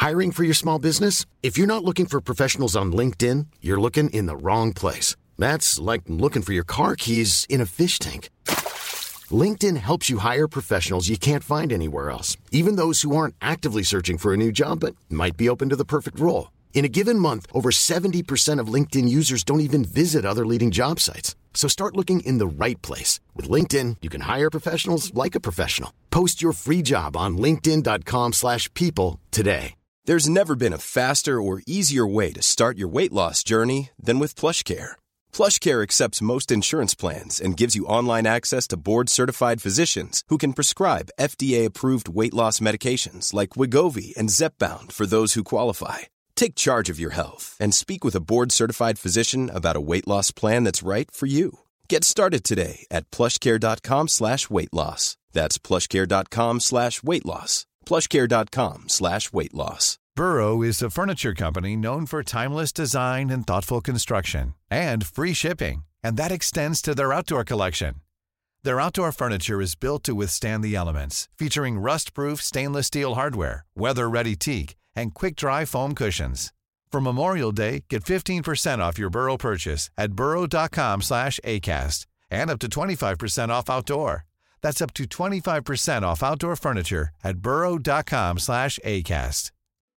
Hiring for your small business? If you're not looking for professionals on LinkedIn, you're looking in the wrong place. That's like looking for your car keys in a fish tank. LinkedIn helps you hire professionals you can't find anywhere else, even those who aren't actively searching for a new job but might be open to the perfect role. In a given month, over 70% of LinkedIn users don't even visit other leading job sites. So start looking in the right place. With LinkedIn, you can hire professionals like a professional. Post your free job on linkedin.com/people today. There's never been a faster or easier way to start your weight loss journey than with PlushCare. PlushCare accepts most insurance plans and gives you online access to board-certified physicians who can prescribe FDA-approved weight loss medications like Wegovy and Zepbound for those who qualify. Take charge of your health and speak with a board-certified physician about a weight loss plan that's right for you. Get started today at plushcare.com/weight loss. That's plushcare.com/weight loss. plushcare.com/weight loss. Burrow is a furniture company known for timeless design and thoughtful construction and free shipping, and that extends to their outdoor collection. Their outdoor furniture is built to withstand the elements, featuring rust-proof stainless steel hardware, weather-ready teak, and quick-dry foam cushions. For Memorial Day, get 15% off your Burrow purchase at burrow.com/acast and up to 25% off outdoor. That's up to 25% off outdoor furniture at burrow.com/acast.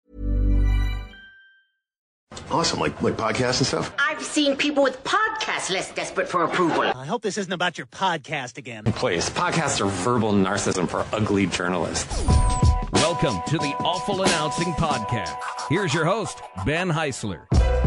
Awesome, like podcasts and stuff? I've seen people with podcasts less desperate for approval. I hope this isn't about your podcast again. Please, podcasts are verbal narcissism for ugly journalists. Welcome to the Awful Announcing Podcast. Here's your host, Ben Heisler.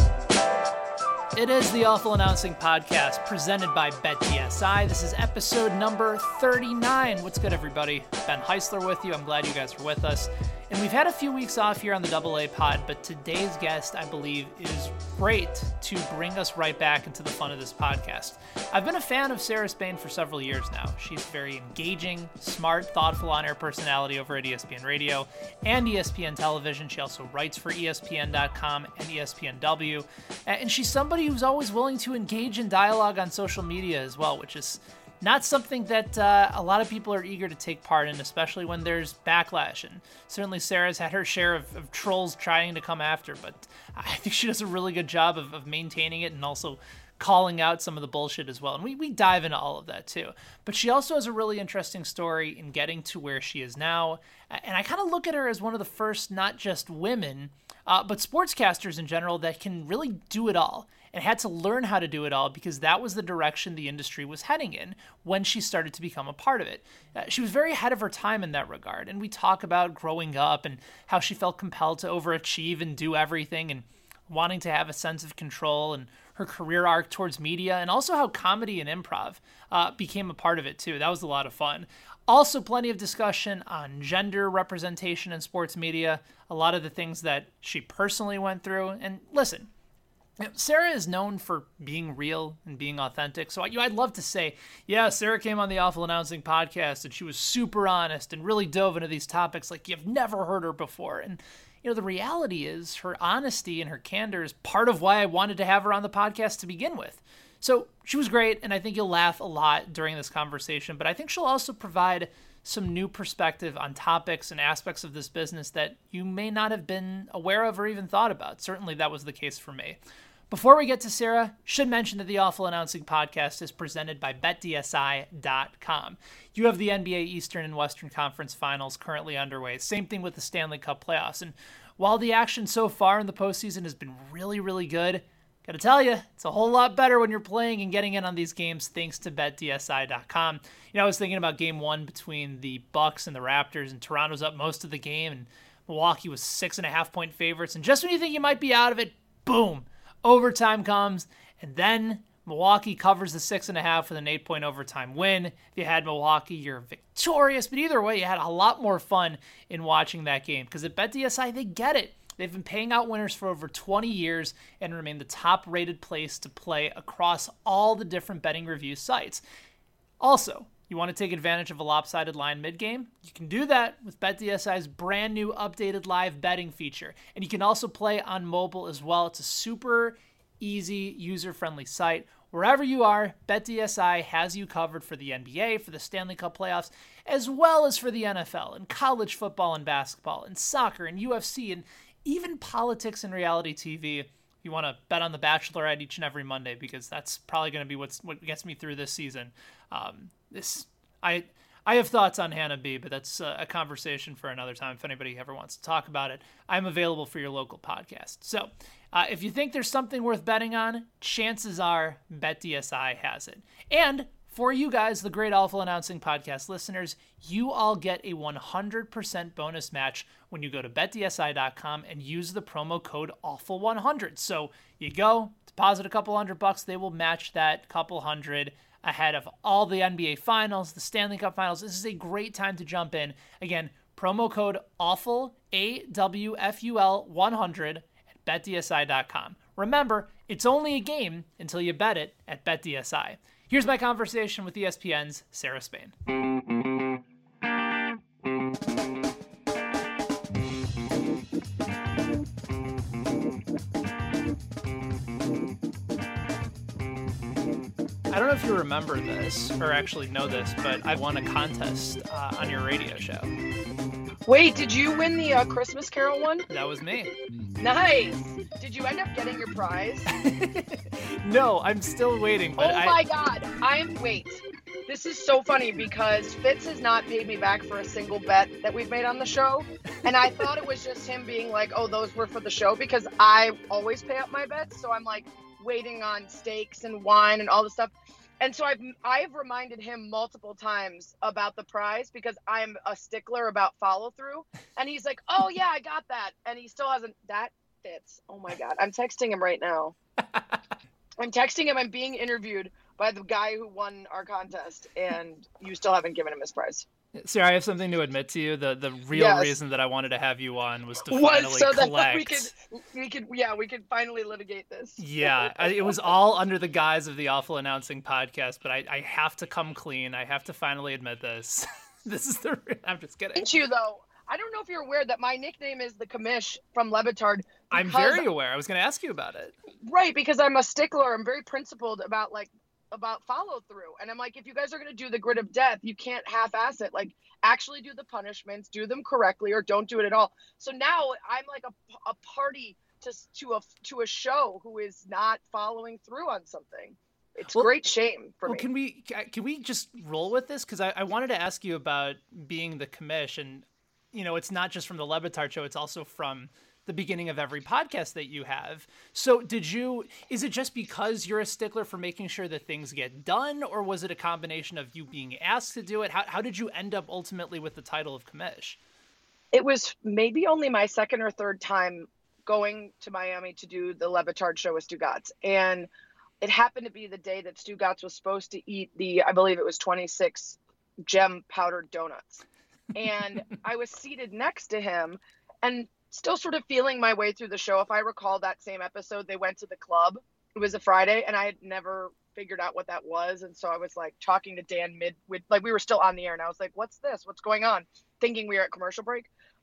It is the Awful Announcing Podcast presented by BetDSI. This is episode number 39. What's good, everybody? Ben Heisler with you. I'm glad you guys are with us. And we've had a few weeks off here on the AA pod, but today's guest, I believe, is great to bring us right back into the fun of this podcast. I've been a fan of Sarah Spain for several years now. She's very engaging, smart, thoughtful on-air personality over at ESPN Radio and ESPN Television. She also writes for ESPN.com and ESPNW. And she's somebody who's always willing to engage in dialogue on social media as well, which is not something that a lot of people are eager to take part in, especially when there's backlash. And certainly Sarah's had her share of trolls trying to come after, but I think she does a really good job of maintaining it and also calling out some of the bullshit as well. And we dive into all of that too. But she also has a really interesting story in getting to where she is now. And I kind of look at her as one of the first, not just women, but sportscasters in general that can really do it all. And had to learn how to do it all because that was the direction the industry was heading in when she started to become a part of it. She was very ahead of her time in that regard. And we talk about growing up and how she felt compelled to overachieve and do everything and wanting to have a sense of control and her career arc towards media, and also how comedy and improv became a part of it too. That was a lot of fun. Also, plenty of discussion on gender representation in sports media, a lot of the things that she personally went through. And listen, Sarah is known for being real and being authentic. So I'd love to say, yeah, Sarah came on the Awful Announcing Podcast and she was super honest and really dove into these topics like you've never heard her before. And, you know, the reality is her honesty and her candor is part of why I wanted to have her on the podcast to begin with. So she was great, and I think you'll laugh a lot during this conversation, but I think she'll also provide some new perspective on topics and aspects of this business that you may not have been aware of or even thought about. Certainly that was the case for me. Before we get to Sarah, should mention that the Awful Announcing Podcast is presented by BetDSI.com. You have the NBA Eastern and Western Conference Finals currently underway. Same thing with the Stanley Cup playoffs. And while the action so far in the postseason has been really, really good, gotta tell you, it's a whole lot better when you're playing and getting in on these games thanks to BetDSI.com. You know, I was thinking about game one between the Bucks and the Raptors, and Toronto's up most of the game, and Milwaukee was 6.5-point favorites. And just when you think you might be out of it, boom! Overtime comes, and then Milwaukee covers the 6.5 with an 8-point overtime win. If you had Milwaukee, you're victorious. But either way, you had a lot more fun in watching that game because at BetDSI, they get it. They've been paying out winners for over 20 years and remain the top-rated place to play across all the different betting review sites. Also, you want to take advantage of a lopsided line mid-game? You can do that with BetDSI's brand new updated live betting feature. And you can also play on mobile as well. It's a super easy, user-friendly site. wherever you are, BetDSI has you covered for the NBA, for the Stanley Cup playoffs, as well as for the NFL and college football and basketball and soccer and UFC and even politics and reality TV. You want to bet on The Bachelorette each and every Monday, because that's probably going to be what gets me through this season. I have thoughts on Hannah B, but that's a conversation for another time. If anybody ever wants to talk about it, I'm available for your local podcast. So if you think there's something worth betting on, chances are BetDSI has it. And for you guys, the Great Awful Announcing Podcast listeners, you all get a 100% bonus match when you go to BetDSI.com and use the promo code AWFUL100. So you go, deposit a couple $100, they will match that couple hundred ahead of all the NBA Finals, the Stanley Cup Finals. This is a great time to jump in. Again, promo code AWFUL, AWFUL 100 at BetDSI.com. Remember, it's only a game until you bet it at BetDSI. Here's my conversation with ESPN's Sarah Spain. I don't know if you remember this or actually know this, but I won a contest on your radio show. Wait, did you win the Christmas Carol one? That was me. Nice. Did you end up getting your prize? No, I'm still waiting. But my God. Wait. This is so funny because Fitz has not paid me back for a single bet that we've made on the show. And I thought it was just him being like, oh, those were for the show, because I always pay up my bets. So I'm like waiting on steaks and wine and all this stuff. And so I've reminded him multiple times about the prize, because I'm a stickler about follow through. And he's like, oh yeah, I got that. And he still hasn't. That fits. Oh my God. I'm texting him right now. I'm texting him. I'm being interviewed by the guy who won our contest, and you still haven't given him his prize. Sarah, I have something to admit to you. The real reason that I wanted to have you on was to finally so collect. That we could finally litigate this. Yeah, it was all under the guise of the Awful Announcing Podcast, but I have to come clean. I have to finally admit this. I'm just kidding. Ain't you though? I don't know if you're aware that my nickname is the Commish from Le Batard. I'm very aware. I was going to ask you about it. Right, because I'm a stickler. I'm very principled about follow through. And I'm like, if you guys are going to do the grid of death, you can't half-ass it. Like, actually do the punishments, do them correctly, or don't do it at all. So now I'm like a party to a show who is not following through on something. It's great shame for me. Can we just roll with this? Because I wanted to ask you about being the commish, and it's not just from the Le Batard show, it's also from the beginning of every podcast that you have. So is it just because you're a stickler for making sure that things get done, or was it a combination of you being asked to do it? How did you end up ultimately with the title of commish? It was maybe only my second or third time going to Miami to do the Le Batard show with Stugotz. And it happened to be the day that Stugotz was supposed to eat I believe it was 26 gem powdered donuts. And I was seated next to him and still sort of feeling my way through the show. If I recall that same episode, they went to the club. It was a Friday, and I had never figured out what that was. And so I was like talking to Dan we were still on the air, and I was like, what's this? What's going on? Thinking we were at commercial break.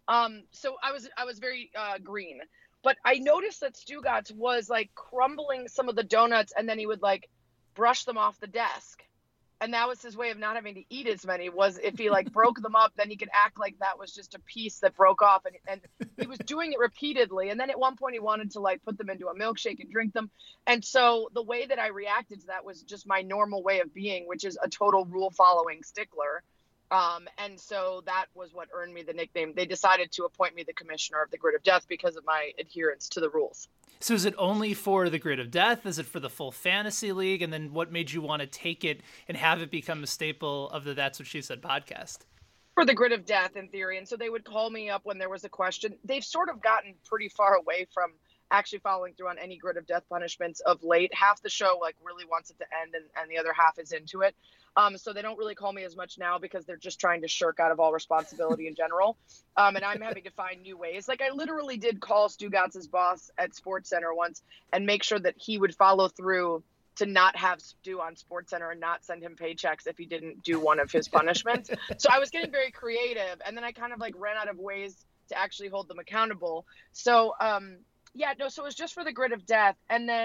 So I was very green. But I noticed that Stugotz was like crumbling some of the donuts, and then he would like brush them off the desk. And that was his way of not having to eat as many, was if he like broke them up, then he could act like that was just a piece that broke off. And he was doing it repeatedly. And then at one point he wanted to like put them into a milkshake and drink them. And so the way that I reacted to that was just my normal way of being, which is a total rule following stickler. And so that was what earned me the nickname. They decided to appoint me the commissioner of the Grid of Death because of my adherence to the rules. So is it only for the Grid of Death? Is it for the full fantasy league? And then what made you want to take it and have it become a staple of the That's What She Said podcast? For the Grid of Death, in theory. And so they would call me up when there was a question. They've sort of gotten pretty far away from actually following through on any Grid of Death punishments of late. Half the show like really wants it to end, and the other half is into it. So they don't really call me as much now because they're just trying to shirk out of all responsibility in general. And I'm having to find new ways. Like I literally did call Stugotz's boss at SportsCenter once and make sure that he would follow through to not have Stu on SportsCenter and not send him paychecks if he didn't do one of his punishments. So I was getting very creative, and then I kind of like ran out of ways to actually hold them accountable. So so it was just for the Grid of Death. And then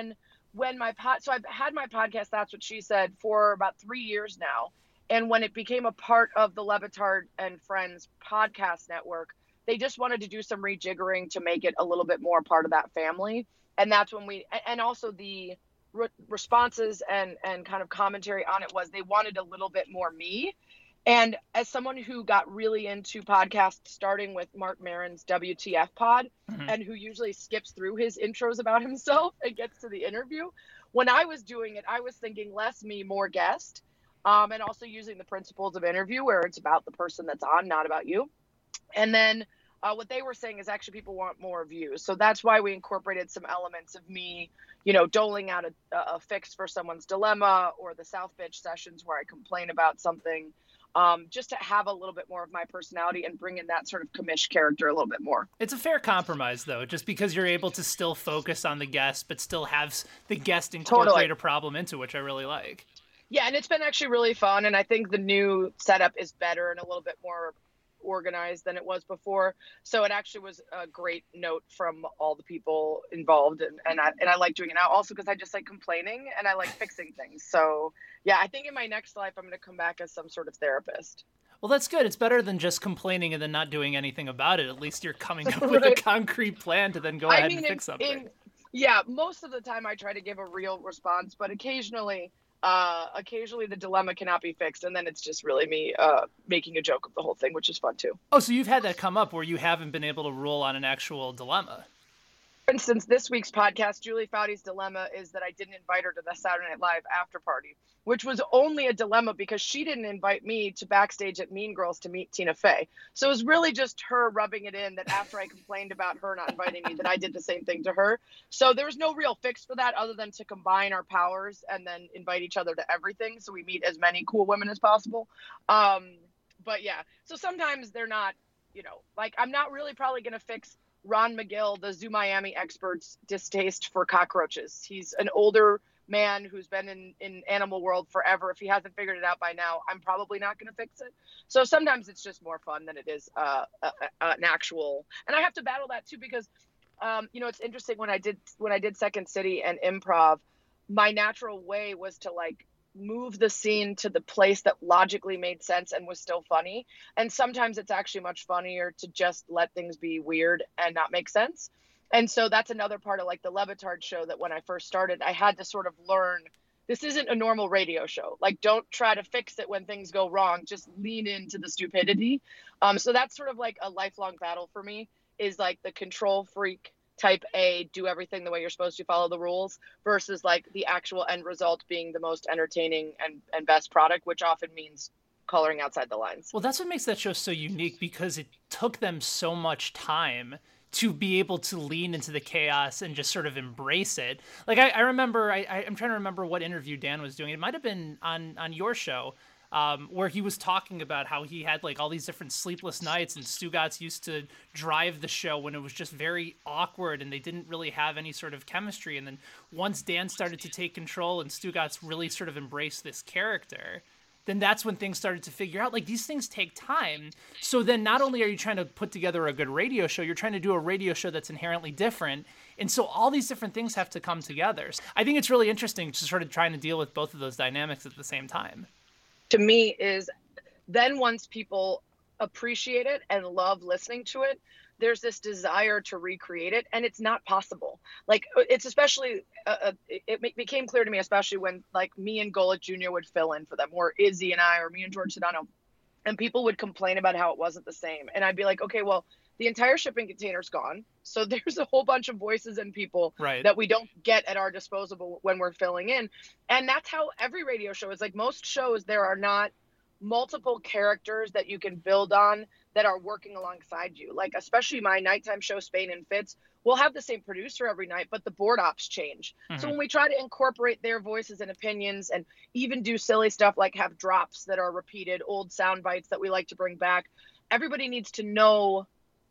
so I've had my podcast, That's What She Said, for about 3 years now. And when it became a part of the Le Batard and Friends podcast network, they just wanted to do some rejiggering to make it a little bit more part of that family. And that's when and also the responses and kind of commentary on it was they wanted a little bit more me. And as someone who got really into podcasts, starting with Mark Maron's WTF pod, and who usually skips through his intros about himself and gets to the interview, when I was doing it, I was thinking less me, more guest, and also using the principles of interview where it's about the person that's on, not about you. And then what they were saying is actually people want more views. So that's why we incorporated some elements of me, doling out a fix for someone's dilemma, or the South Bitch sessions where I complain about something. Just to have a little bit more of my personality and bring in that sort of commish character a little bit more. It's a fair compromise, though, just because you're able to still focus on the guest, but still have the guest incorporate a problem into, which I really like. Yeah, and it's been actually really fun, and I think the new setup is better and a little bit more organized than it was before. So it actually was a great note from all the people involved, and I like doing it now also because I just like complaining and I like fixing things. So yeah, I think in my next life I'm going to come back as some sort of therapist. Well, that's good. It's better than just complaining and then not doing anything about it. At least you're coming up with a concrete plan to then go ahead and fix something. Yeah, most of the time I try to give a real response, but occasionally the dilemma cannot be fixed, and then it's just really me making a joke of the whole thing, which is fun too. Oh, so you've had that come up where you haven't been able to rule on an actual dilemma. For instance, this week's podcast, Julie Foudy's dilemma is that I didn't invite her to the Saturday Night Live after party, which was only a dilemma because she didn't invite me to backstage at Mean Girls to meet Tina Fey. So it was really just her rubbing it in that after I complained about her not inviting me, that I did the same thing to her. So there was no real fix for that other than to combine our powers and then invite each other to everything so we meet as many cool women as possible. But yeah, so sometimes they're not, like I'm not really probably going to fix Ron McGill, the Zoo Miami expert's distaste for cockroaches. He's an older man who's been in animal world forever. If he hasn't figured it out by now, I'm probably not going to fix it. So sometimes it's just more fun than it is an actual. And I have to battle that too because, it's interesting when I did Second City and improv, my natural way was to like move the scene to the place that logically made sense and was still funny. And sometimes it's actually much funnier to just let things be weird and not make sense. And so that's another part of like the Le Batard show that when I first started, I had to sort of learn this isn't a normal radio show. Like, don't try to fix it when things go wrong. Just lean into the stupidity. So that's sort of like a lifelong battle for me, is like the control freak type A, do everything the way you're supposed to, follow the rules, versus like the actual end result being the most entertaining and best product, which often means coloring outside the lines. Well, that's what makes that show so unique, because it took them so much time to be able to lean into the chaos and just sort of embrace it. Like I remember, I'm trying to remember what interview Dan was doing. It might have been on your show, where he was talking about how he had like all these different sleepless nights, and Stugotz used to drive the show when it was just very awkward and they didn't really have any sort of chemistry. And then once Dan started to take control and Stugotz really sort of embraced this character, then that's when things started to figure out, like, these things take time. So then not only are you trying to put together a good radio show, you're trying to do a radio show that's inherently different. And so all these different things have to come together. So I think it's really interesting to sort of trying to deal with both of those dynamics at the same time. To me is then once people appreciate it and love listening to it, there's this desire to recreate it, and it's not possible. Like, it's especially, it became clear to me, especially when like me and Golic Jr. would fill in for them, or Izzy and I, or me and George Sedano, and people would complain about how it wasn't the same. And I'd be like, okay, well, the entire shipping container's gone. So there's a whole bunch of voices and people that we don't get at our disposal when we're filling in. And that's how every radio show is. Like, most shows, there are not multiple characters that you can build on that are working alongside you. Like, especially my nighttime show, Spain and Fitz, we'll have the same producer every night, but the board ops change. So when we try to incorporate their voices and opinions, and even do silly stuff like have drops that are repeated, old sound bites that we like to bring back, everybody needs to know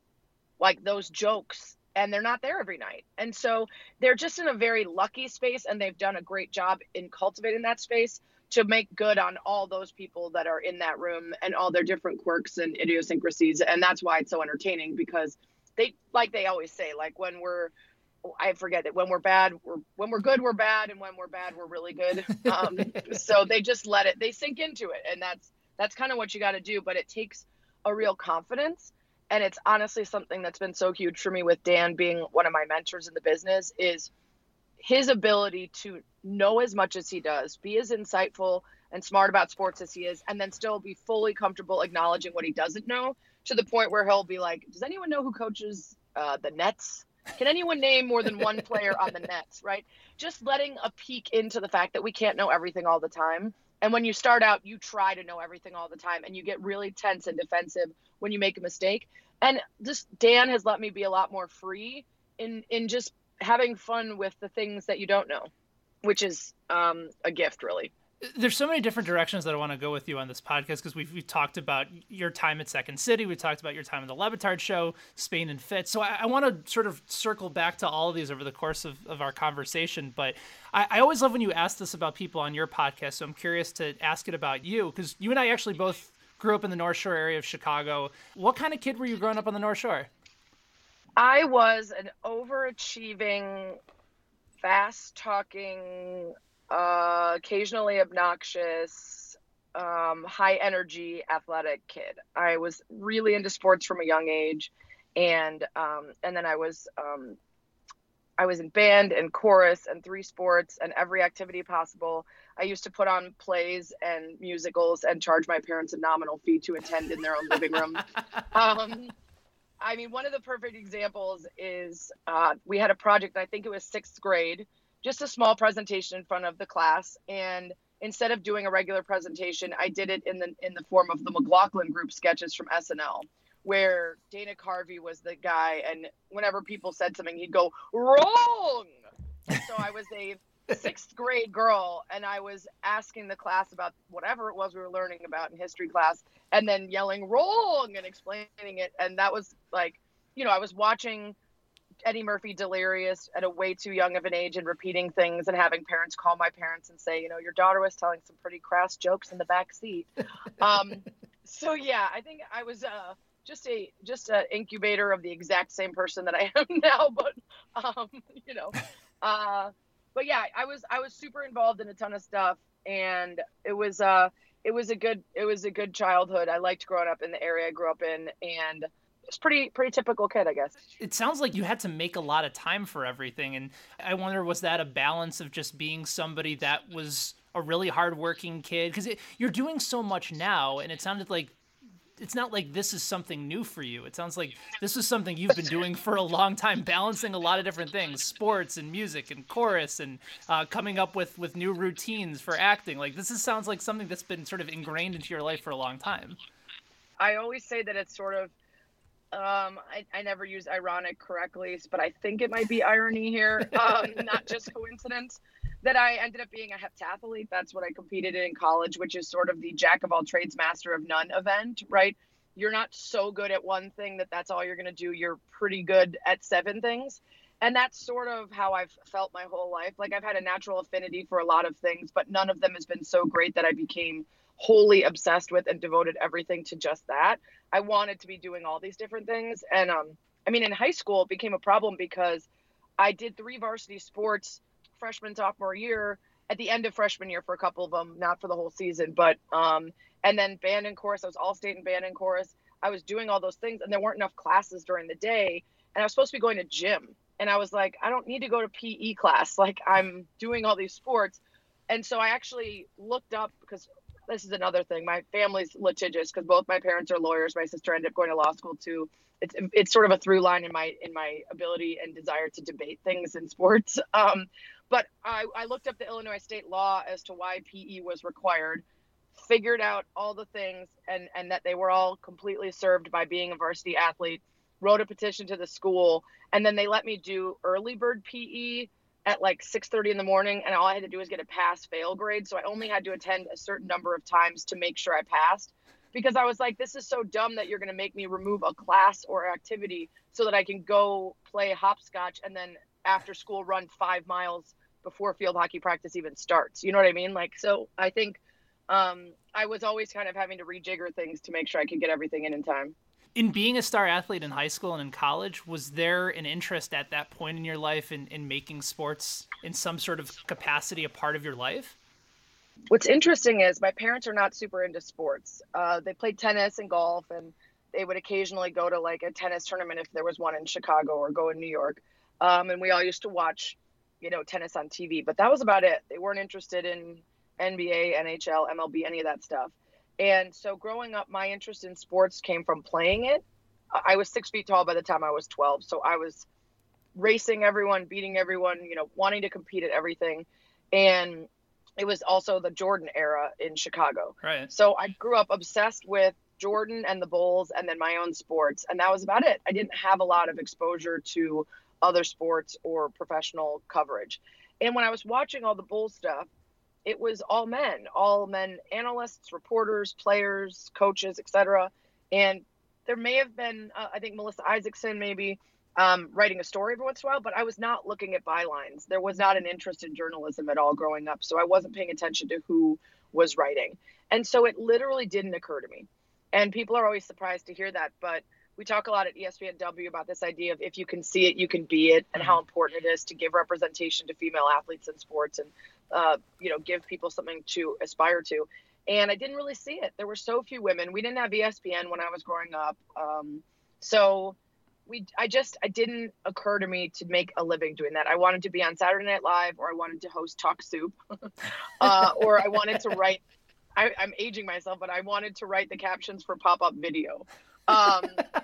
like those jokes, and they're not there every night. And so they're just in a very lucky space, and they've done a great job in cultivating that space to make good on all those people that are in that room and all their different quirks and idiosyncrasies. And that's why it's so entertaining, because they, like they always say, like when we're I forget that when we're bad, when we're good, we're bad. And when we're bad, we're really good. So they just they sink into it. And that's kind of what you got to do. But it takes a real confidence. And it's honestly something that's been so huge for me with Dan being one of my mentors in the business is his ability to know as much as he does, be as insightful and smart about sports as he is, and then still be fully comfortable acknowledging what he doesn't know, to the point where he'll be like, does anyone know who coaches the Nets? Can anyone name more than one player on the Nets, right? Just letting a peek into the fact that we can't know everything all the time. And when you start out, you try to know everything all the time, and you get really tense and defensive when you make a mistake. And just Dan has let me be a lot more free in just having fun with the things that you don't know, which is a gift, really. There's so many different directions that I want to go with you on this podcast, because we've talked about your time at Second City. We talked about your time at the Le Batard Show, Spain and Fitz. So I want to sort of circle back to all of these over the course of our conversation. But I always love when you ask this about people on your podcast. So I'm curious to ask it about you, because you and I actually both grew up in the North Shore area of Chicago. What kind of kid were you growing up on the North Shore? I was an overachieving, fast-talking, occasionally obnoxious, high energy, athletic kid. I was really into sports from a young age. And then I was in band and chorus and 3 sports and every activity possible. I used to put on plays and musicals and charge my parents a nominal fee to attend in their own living room. I mean, one of the perfect examples is we had a project, I think it was 6th grade, just a small presentation in front of the class. And instead of doing a regular presentation, I did it in the form of the McLaughlin Group sketches from SNL, where Dana Carvey was the guy. And whenever people said something, he'd go, wrong. And so I was a 6th grade girl, and I was asking the class about whatever it was we were learning about in history class, and then yelling wrong and explaining it. And that was like, I was watching Eddie Murphy Delirious at a way too young of an age and repeating things and having parents call my parents and say, your daughter was telling some pretty crass jokes in the back seat. So yeah, I think I was just an incubator of the exact same person that I am now. But but yeah, I was super involved in a ton of stuff, and it was a good childhood. I liked growing up in the area I grew up in, and it's pretty typical kid, I guess. It sounds like you had to make a lot of time for everything. And I wonder, was that a balance of just being somebody that was a really hardworking kid? Because you're doing so much now, and it sounded like it's not like this is something new for you. It sounds like this is something you've been doing for a long time, balancing a lot of different things, sports and music and chorus, and coming up with new routines for acting. Like, sounds like something that's been sort of ingrained into your life for a long time. I always say that it's sort of, I never use ironic correctly, but I think it might be irony here, not just coincidence, that I ended up being a heptathlete. That's what I competed in college, which is sort of the jack of all trades, master of none event, right? You're not so good at one thing that's all you're going to do. You're pretty good at 7 things. And that's sort of how I've felt my whole life. Like, I've had a natural affinity for a lot of things, but none of them has been so great that I became wholly obsessed with and devoted everything to just that. I wanted to be doing all these different things. And in high school, it became a problem because I did 3 varsity sports freshman, sophomore year, at the end of freshman year for a couple of them, not for the whole season, but and then band and chorus. I was all state in band and chorus. I was doing all those things, and there weren't enough classes during the day, and I was supposed to be going to gym. And I was like, I don't need to go to PE class. Like, I'm doing all these sports. And so I actually looked up, because this is another thing. My family's litigious because both my parents are lawyers. My sister ended up going to law school too. It's sort of a through line in my ability and desire to debate things in sports. But I looked up the Illinois state law as to why PE was required, figured out all the things, and that they were all completely served by being a varsity athlete, wrote a petition to the school, and then they let me do early bird PE at like 6:30 in the morning, and all I had to do was get a pass-fail grade. So I only had to attend a certain number of times to make sure I passed, because I was like, this is so dumb that you're going to make me remove a class or activity so that I can go play hopscotch and then after school run 5 miles before field hockey practice even starts. You know what I mean? Like, so I think I was always kind of having to rejigger things to make sure I could get everything in time. In being a star athlete in high school and in college, was there an interest at that point in your life in making sports in some sort of capacity a part of your life? What's interesting is my parents are not super into sports. They played tennis and golf, and they would occasionally go to like a tennis tournament if there was one in Chicago, or go in New York. And we all used to watch, tennis on TV, but that was about it. They weren't interested in NBA, NHL, MLB, any of that stuff. And so growing up, my interest in sports came from playing it. I was 6 feet tall by the time I was 12. So I was racing everyone, beating everyone, wanting to compete at everything. And it was also the Jordan era in Chicago. Right. So I grew up obsessed with Jordan and the Bulls, and then my own sports. And that was about it. I didn't have a lot of exposure to other sports or professional coverage. And when I was watching all the Bulls stuff, it was all men analysts, reporters, players, coaches, etc. And there may have been, I think Melissa Isaacson maybe writing a story every once in a while, but I was not looking at bylines. There was not an interest in journalism at all growing up. So I wasn't paying attention to who was writing. And so it literally didn't occur to me. And people are always surprised to hear that. But we talk a lot at ESPNW about this idea of if you can see it, you can be it, and how important it is to give representation to female athletes in sports and, give people something to aspire to. And I didn't really see it. There were so few women. We didn't have ESPN when I was growing up. It didn't occur to me to make a living doing that. I wanted to be on Saturday Night Live, or I wanted to host Talk Soup, or I wanted to write, I'm aging myself, but I wanted to write the captions for Pop-Up Video. I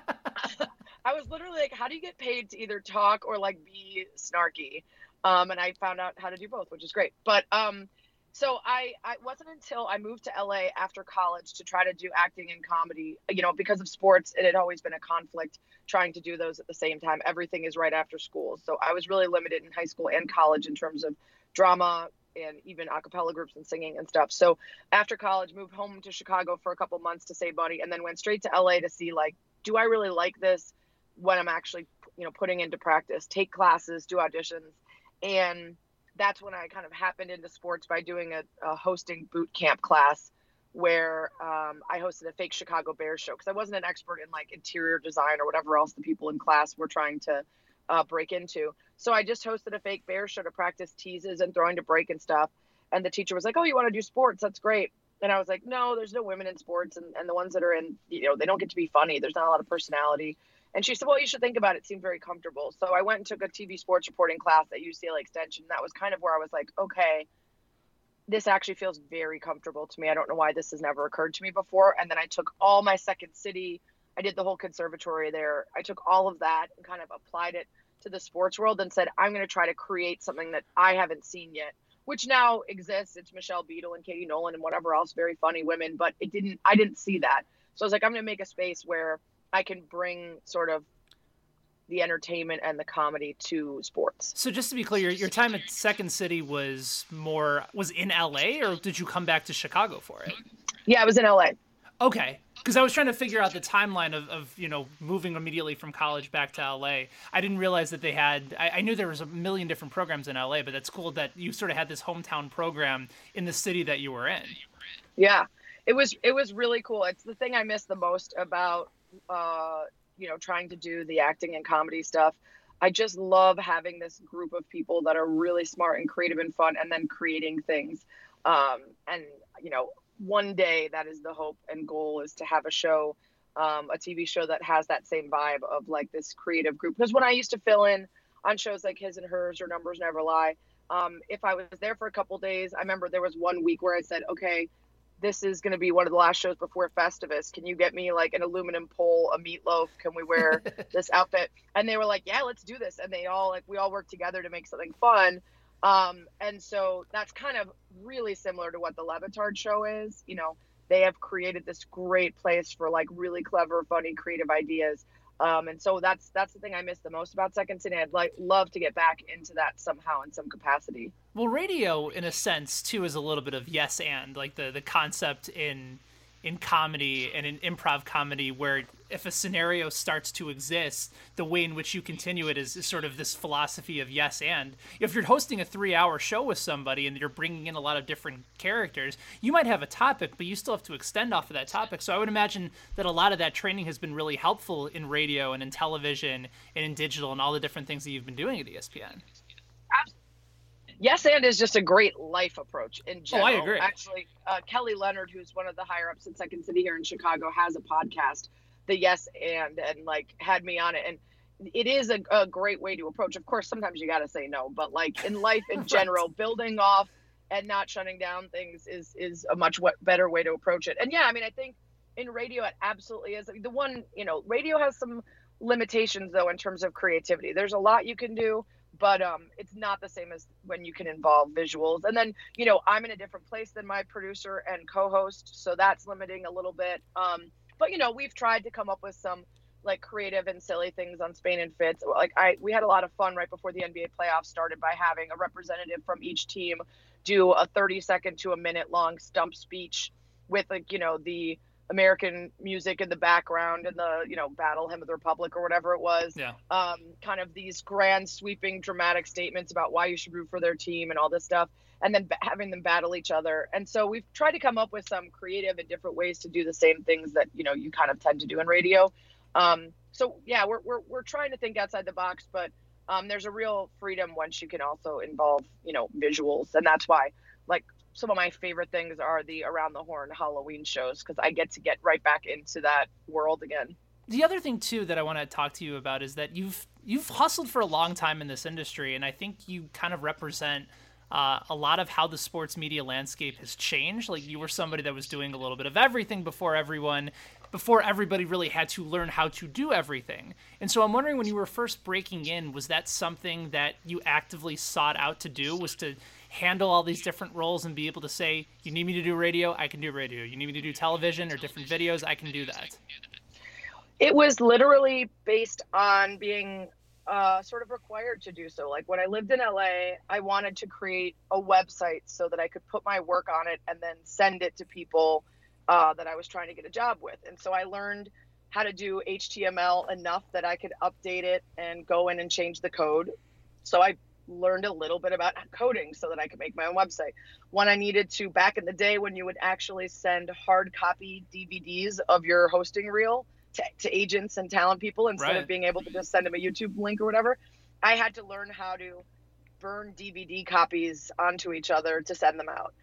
was literally like, how do you get paid to either talk or like be snarky? And I found out how to do both, which is great. But so I wasn't until I moved to LA after college to try to do acting and comedy, because of sports, it had always been a conflict trying to do those at the same time. Everything is right after school. So I was really limited in high school and college in terms of drama and even a cappella groups and singing and stuff. So after college, moved home to Chicago for a couple months to save money, and then went straight to LA to see, like, do I really like this when I'm actually, putting into practice, take classes, do auditions. And that's when I kind of happened into sports by doing a hosting boot camp class where I hosted a fake Chicago Bears show, because I wasn't an expert in like interior design or whatever else the people in class were trying to break into. So I just hosted a fake Bears show to practice teases and throwing to break and stuff. And the teacher was like, oh, you want to do sports? That's great. And I was like, no, there's no women in sports. And the ones that are in, they don't get to be funny. There's not a lot of personality. And she said, well, you should think about it. It seemed very comfortable. So I went and took a TV sports reporting class at UCLA Extension. That was kind of where I was like, okay, this actually feels very comfortable to me. I don't know why this has never occurred to me before. And then I took all my Second City. I did the whole conservatory there. I took all of that and kind of applied it to the sports world and said, I'm going to try to create something that I haven't seen yet, which now exists. It's Michelle Beadle and Katie Nolan and whatever else, very funny women, but I didn't see that. So I was like, I'm going to make a space where I can bring sort of the entertainment and the comedy to sports. So just to be clear, your time at Second City was in LA, or did you come back to Chicago for it? Yeah, I was in LA. Okay. Because I was trying to figure out the timeline of moving immediately from college back to LA. I didn't realize that they had, I knew there was a million different programs in LA, but that's cool that you sort of had this hometown program in the city that you were in. Yeah, it was really cool. It's the thing I miss the most about, trying to do the acting and comedy stuff. I just love having this group of people that are really smart and creative and fun, and then creating things. One day that is the hope and goal, is to have a show, a TV show that has that same vibe of like this creative group. Because when I used to fill in on shows like His and Hers or Numbers Never Lie, if I was there for a couple days, I remember there was one week where I said, okay, this is going to be one of the last shows before Festivus. Can you get me like an aluminum pole, a meatloaf? Can we wear this outfit? And they were like, yeah, let's do this. And we all worked together to make something fun. And so that's kind of really similar to what the Le Batard show is. They have created this great place for like really clever, funny, creative ideas. And so that's the thing I miss the most about Second City. I'd love to get back into that somehow in some capacity. Well, radio in a sense too is a little bit of yes and, like the concept in comedy and in improv comedy where if a scenario starts to exist, the way in which you continue it is sort of this philosophy of yes and. If you're hosting a 3-hour show with somebody and you're bringing in a lot of different characters, you might have a topic, but you still have to extend off of that topic. So I would imagine that a lot of that training has been really helpful in radio and in television and in digital and all the different things that you've been doing at ESPN. Yes, and is just a great life approach in general. Oh, I agree. Actually, Kelly Leonard, who's one of the higher ups at Second City here in Chicago, has a podcast, the Yes and like had me on it. And it is a great way to approach. Of course, sometimes you got to say no, but like in life in general, building off and not shutting down things is a much better way to approach it. And yeah, I mean, I think in radio, it absolutely is. The one, radio has some limitations though in terms of creativity. There's a lot you can do, but it's not the same as when you can involve visuals. And then, I'm in a different place than my producer and co-host, so that's limiting a little bit. But, we've tried to come up with some like creative and silly things on Spain and Fitz. Like we had a lot of fun right before the NBA playoffs started by having a representative from each team do a 30-second to a minute long stump speech with like, the American music in the background and the, Battle Hymn of the Republic or whatever it was. Yeah. Kind of these grand sweeping dramatic statements about why you should root for their team and all this stuff, and then having them battle each other. And so we've tried to come up with some creative and different ways to do the same things that, you kind of tend to do in radio. So yeah, we're trying to think outside the box, but there's a real freedom once you can also involve, visuals. And that's why like some of my favorite things are the Around the Horn Halloween shows, because I get to get right back into that world again. The other thing too that I want to talk to you about is that you've hustled for a long time in this industry, and I think you kind of represent a lot of how the sports media landscape has changed. Like you were somebody that was doing a little bit of everything before everybody really had to learn how to do everything. And so I'm wondering, when you were first breaking in, was that something that you actively sought out to do, was to handle all these different roles and be able to say, you need me to do radio, I can do radio. You need me to do television or different videos, I can do that? It was literally based on being sort of required to do so. Like when I lived in LA, I wanted to create a website so that I could put my work on it and then send it to people that I was trying to get a job with. And so I learned how to do HTML enough that I could update it and go in and change the code. So I learned a little bit about coding so that I could make my own website. When I needed to, back in the day when you would actually send hard copy DVDs of your hosting reel to agents and talent people instead of being able to just send them a YouTube link or whatever, I had to learn how to burn DVD copies onto each other to send them out.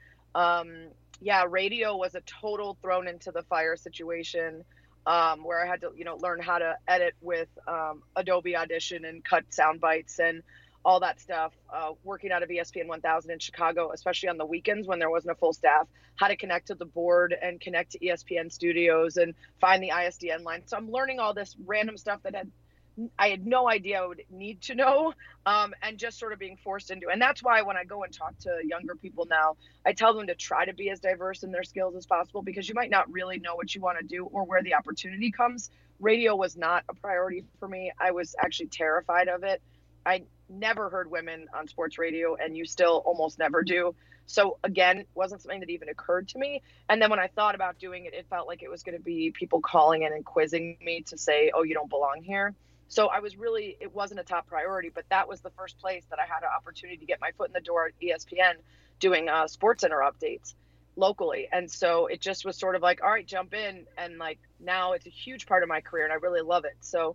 Radio was a total thrown into the fire situation, where I had to, learn how to edit with Adobe Audition and cut sound bites and all that stuff, working out of ESPN 1000 in Chicago, especially on the weekends when there wasn't a full staff, how to connect to the board and connect to ESPN studios and find the ISDN line. So I'm learning all this random stuff that I had no idea I would need to know, and just sort of being forced into. And that's why when I go and talk to younger people now, I tell them to try to be as diverse in their skills as possible, because you might not really know what you want to do or where the opportunity comes. Radio was not a priority for me. I was actually terrified of it. I never heard women on sports radio, and you still almost never do. So again, it wasn't something that even occurred to me. And then when I thought about doing it, it felt like it was going to be people calling in and quizzing me to say, oh, you don't belong here. So it wasn't a top priority, but that was the first place that I had an opportunity to get my foot in the door at ESPN doing SportsCenter updates locally. And so it just was sort of like, all right, jump in. And like, now it's a huge part of my career and I really love it. So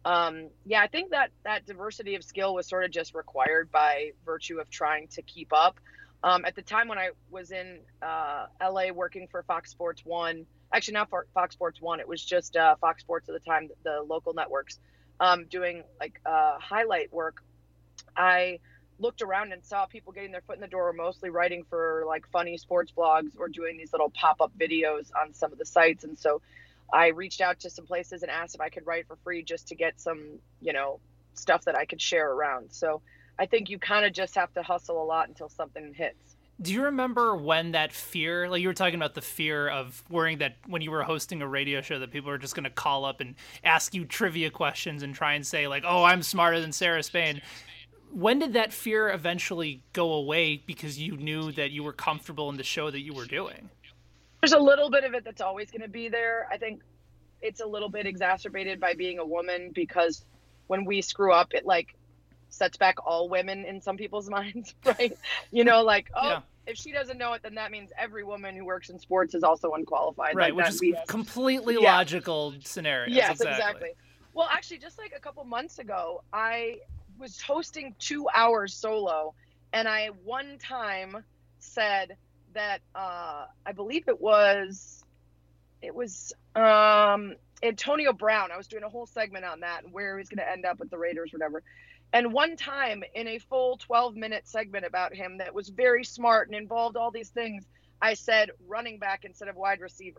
I think that diversity of skill was sort of just required by virtue of trying to keep up. At the time when I was in LA working for Fox Sports 1, actually not for Fox Sports 1, it was just Fox Sports at the time, the local networks, doing like highlight work. I looked around and saw people getting their foot in the door, mostly writing for like funny sports blogs or doing these little pop-up videos on some of the sites. And so I reached out to some places and asked if I could write for free just to get some, stuff that I could share around. So I think you kind of just have to hustle a lot until something hits. Do you remember when that fear, like you were talking about the fear of worrying that when you were hosting a radio show that people are just going to call up and ask you trivia questions and try and say like, oh, I'm smarter than Sarah Spain. When did that fear eventually go away because you knew that you were comfortable in the show that you were doing? There's a little bit of it that's always going to be there. I think it's a little bit exacerbated by being a woman, because when we screw up, it like sets back all women in some people's minds, right? Like, if she doesn't know it, then that means every woman who works in sports is also unqualified. Right, like, which is completely logical scenario. Yes, exactly. Well, actually, just like a couple months ago, I was hosting 2 hours solo, and I one time said that I believe it was Antonio Brown. I was doing a whole segment on that and where he's going to end up with the Raiders, whatever. And one time in a full 12-minute segment about him that was very smart and involved all these things, I said running back instead of wide receiver.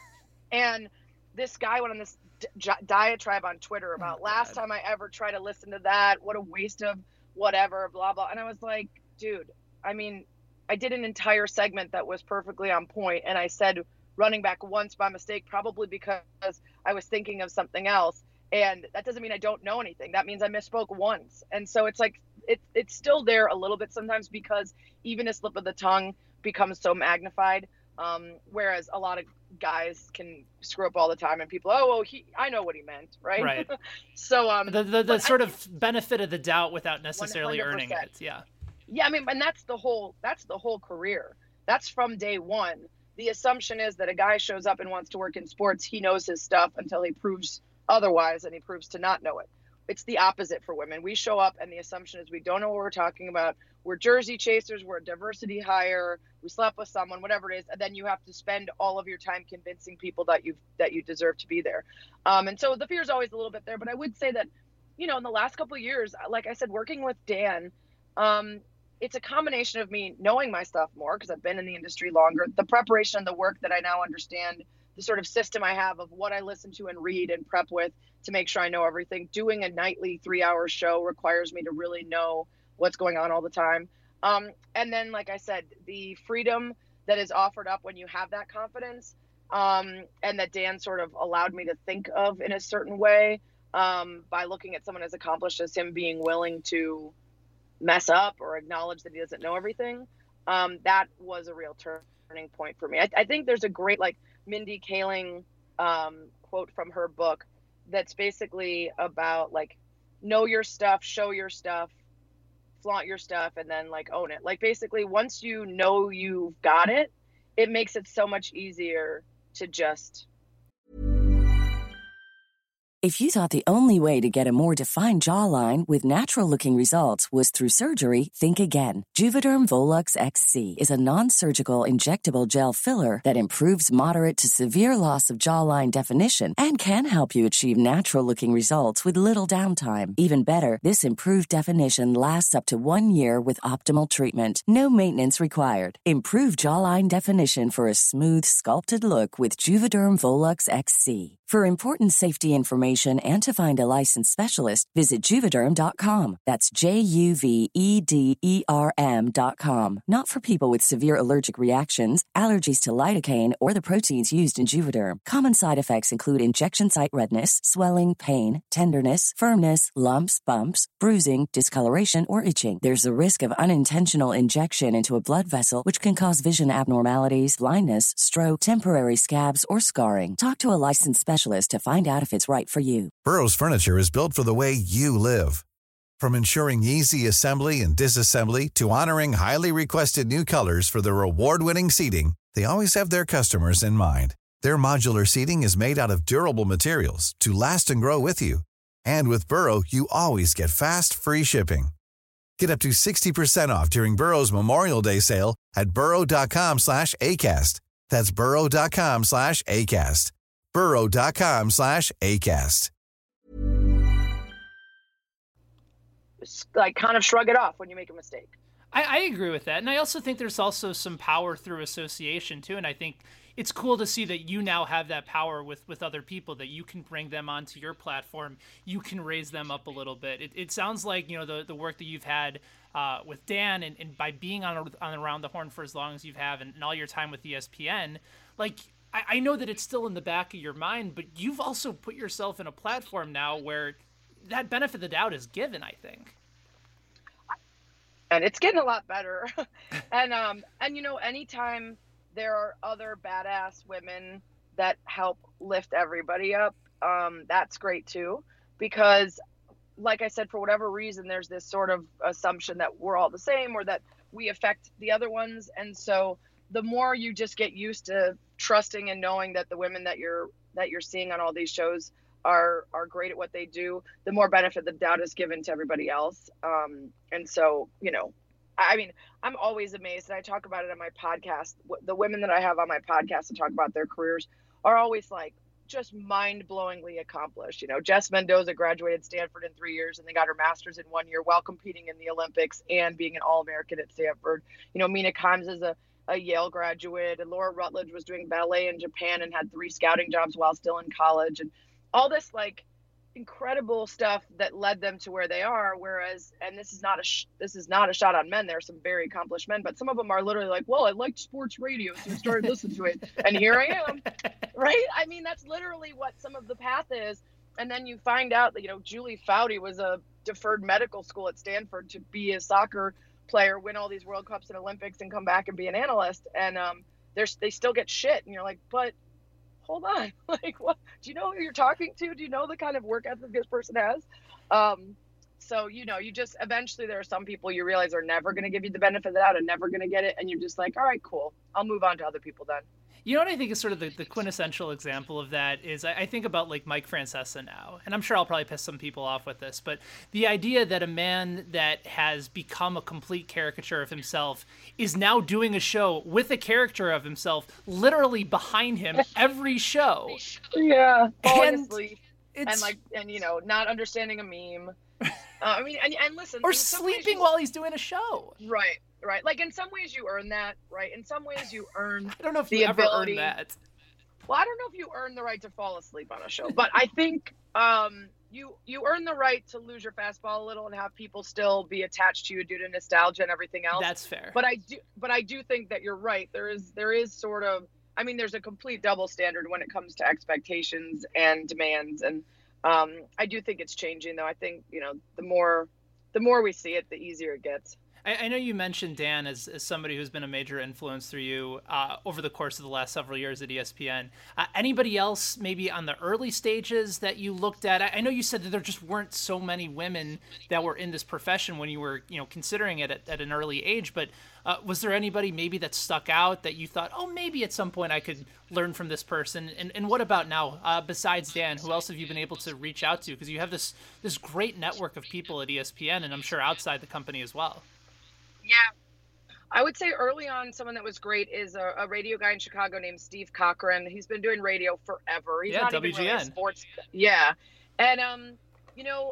And this guy went on this diatribe on Twitter about last time I ever tried to listen to that, what a waste of whatever, blah, blah. And I was like, dude, I mean, I did an entire segment that was perfectly on point, and I said running back once by mistake, probably because I was thinking of something else. And that doesn't mean I don't know anything. That means I misspoke once. And so it's like, it's still there a little bit sometimes, because even a slip of the tongue becomes so magnified. Whereas a lot of guys can screw up all the time, and people, I know what he meant. Right. So, the sort of benefit of the doubt without necessarily 100%. Earning it. Yeah. Yeah. I mean, and that's the whole career. That's from day one. The assumption is that a guy shows up and wants to work in sports. He knows his stuff until he proves otherwise, and he proves to not know it. It's the opposite for women. We show up and the assumption is we don't know what we're talking about. We're jersey chasers. We're a diversity hire. We slept with someone, whatever it is. And then you have to spend all of your time convincing people that you deserve to be there. And so the fear is always a little bit there. But I would say that, in the last couple of years, like I said, working with Dan, it's a combination of me knowing my stuff more because I've been in the industry longer, the preparation and the work that I now understand, the sort of system I have of what I listen to and read and prep with to make sure I know everything. Doing a nightly 3-hour show requires me to really know what's going on all the time. And then, like I said, the freedom that is offered up when you have that confidence, and that Dan sort of allowed me to think of in a certain way, by looking at someone as accomplished as him being willing to mess up or acknowledge that he doesn't know everything. That was a real turning point for me. I think there's a great, Mindy Kaling quote from her book that's basically about know your stuff, show your stuff, flaunt your stuff, and then own it. Basically once you know you've got it, it makes it so much easier to just. If you thought the only way to get a more defined jawline with natural-looking results was through surgery, think again. Juvederm Volux XC is a non-surgical injectable gel filler that improves moderate to severe loss of jawline definition and can help you achieve natural-looking results with little downtime. Even better, this improved definition lasts up to 1 year with optimal treatment. No maintenance required. Improve jawline definition for a smooth, sculpted look with Juvederm Volux XC. For important safety information and to find a licensed specialist, visit Juvederm.com. That's JUVEDERM.com. Not for people with severe allergic reactions, allergies to lidocaine, or the proteins used in Juvederm. Common side effects include injection site redness, swelling, pain, tenderness, firmness, lumps, bumps, bruising, discoloration, or itching. There's a risk of unintentional injection into a blood vessel, which can cause vision abnormalities, blindness, stroke, temporary scabs, or scarring. Talk to a licensed specialist to find out if it's right for you. Burrow's furniture is built for the way you live. From ensuring easy assembly and disassembly to honoring highly requested new colors for their award-winning seating, they always have their customers in mind. Their modular seating is made out of durable materials to last and grow with you. And with Burrow, you always get fast, free shipping. Get up to 60% off during Burrow's Memorial Day sale at burrow.com/ACAST. That's burrow.com/ACAST. burrow.com/ACAST. Kind of shrug it off when you make a mistake. I agree with that. And I also think there's also some power through association too. And I think it's cool to see that you now have that power with other people, that you can bring them onto your platform. You can raise them up a little bit. It sounds like, the work that you've had with Dan and by being on Around the Horn for as long as you have and all your time with ESPN, I know that it's still in the back of your mind, but you've also put yourself in a platform now where that benefit of the doubt is given, I think. And it's getting a lot better. and anytime there are other badass women that help lift everybody up, that's great too, because like I said, for whatever reason, there's this sort of assumption that we're all the same or that we affect the other ones. And so the more you just get used to trusting and knowing that the women that you're seeing on all these shows are great at what they do, the more benefit the doubt is given to everybody else. And so, you know, I mean, I'm always amazed, and I talk about it on my podcast. The women that I have on my podcast to talk about their careers are always like just mind-blowingly accomplished. You know, Jess Mendoza graduated Stanford in 3 years and they got her master's in 1 year while competing in the Olympics and being an All-American at Stanford. You know, Mina Kimes is a Yale graduate, and Laura Rutledge was doing ballet in Japan and had 3 scouting jobs while still in college, and all this like incredible stuff that led them to where they are. Whereas, and this is not a shot on men, there are some very accomplished men, but some of them are literally like, well, I liked sports radio, so I started listening to it, and here I am. Right? I mean, that's literally what some of the path is. And then you find out that, you know, Julie Foudy was a deferred medical school at Stanford to be a soccer player, win all these World Cups and Olympics, and come back and be an analyst. And they still get shit, and you're like, but hold on, like, what? Do you know who you're talking to? Do you know the kind of work ethic this person has? So, you know, you just eventually there are some people you realize are never going to give you the benefit of the doubt and never going to get it, and you're just like, all right, cool, I'll move on to other people then. You know what I think is sort of the quintessential example of that is I think about like Mike Francesa now, and I'm sure I'll probably piss some people off with this, but the idea that a man that has become a complete caricature of himself is now doing a show with a character of himself literally behind him every show. Yeah, falling asleep and you know, not understanding a meme. I mean, and listen, or sleeping while he's doing a show. Right. Right. Like in some ways you earn that, right? In some ways you earn I don't know if you ever earned that. Well, I don't know if you earn the right to fall asleep on a show, but I think you earn the right to lose your fastball a little and have people still be attached to you due to nostalgia and everything else. That's fair. But I do think that you're right. There is sort of, I mean, there's a complete double standard when it comes to expectations and demands, and I do think it's changing though. I think, you know, the more we see it, the easier it gets. I know you mentioned Dan as somebody who's been a major influence through you over the course of the last several years at ESPN. Anybody else maybe on the early stages that you looked at? I know you said that there just weren't so many women that were in this profession when you were, you know, considering it at an early age, but was there anybody maybe that stuck out that you thought, oh, maybe at some point I could learn from this person? And what about now? Besides Dan, who else have you been able to reach out to? Because you have this great network of people at ESPN, and I'm sure outside the company as well. Yeah, I would say early on, someone that was great is a radio guy in Chicago named Steve Cochran. He's been doing radio forever. He's not WGN. Even really sports. Yeah, and you know,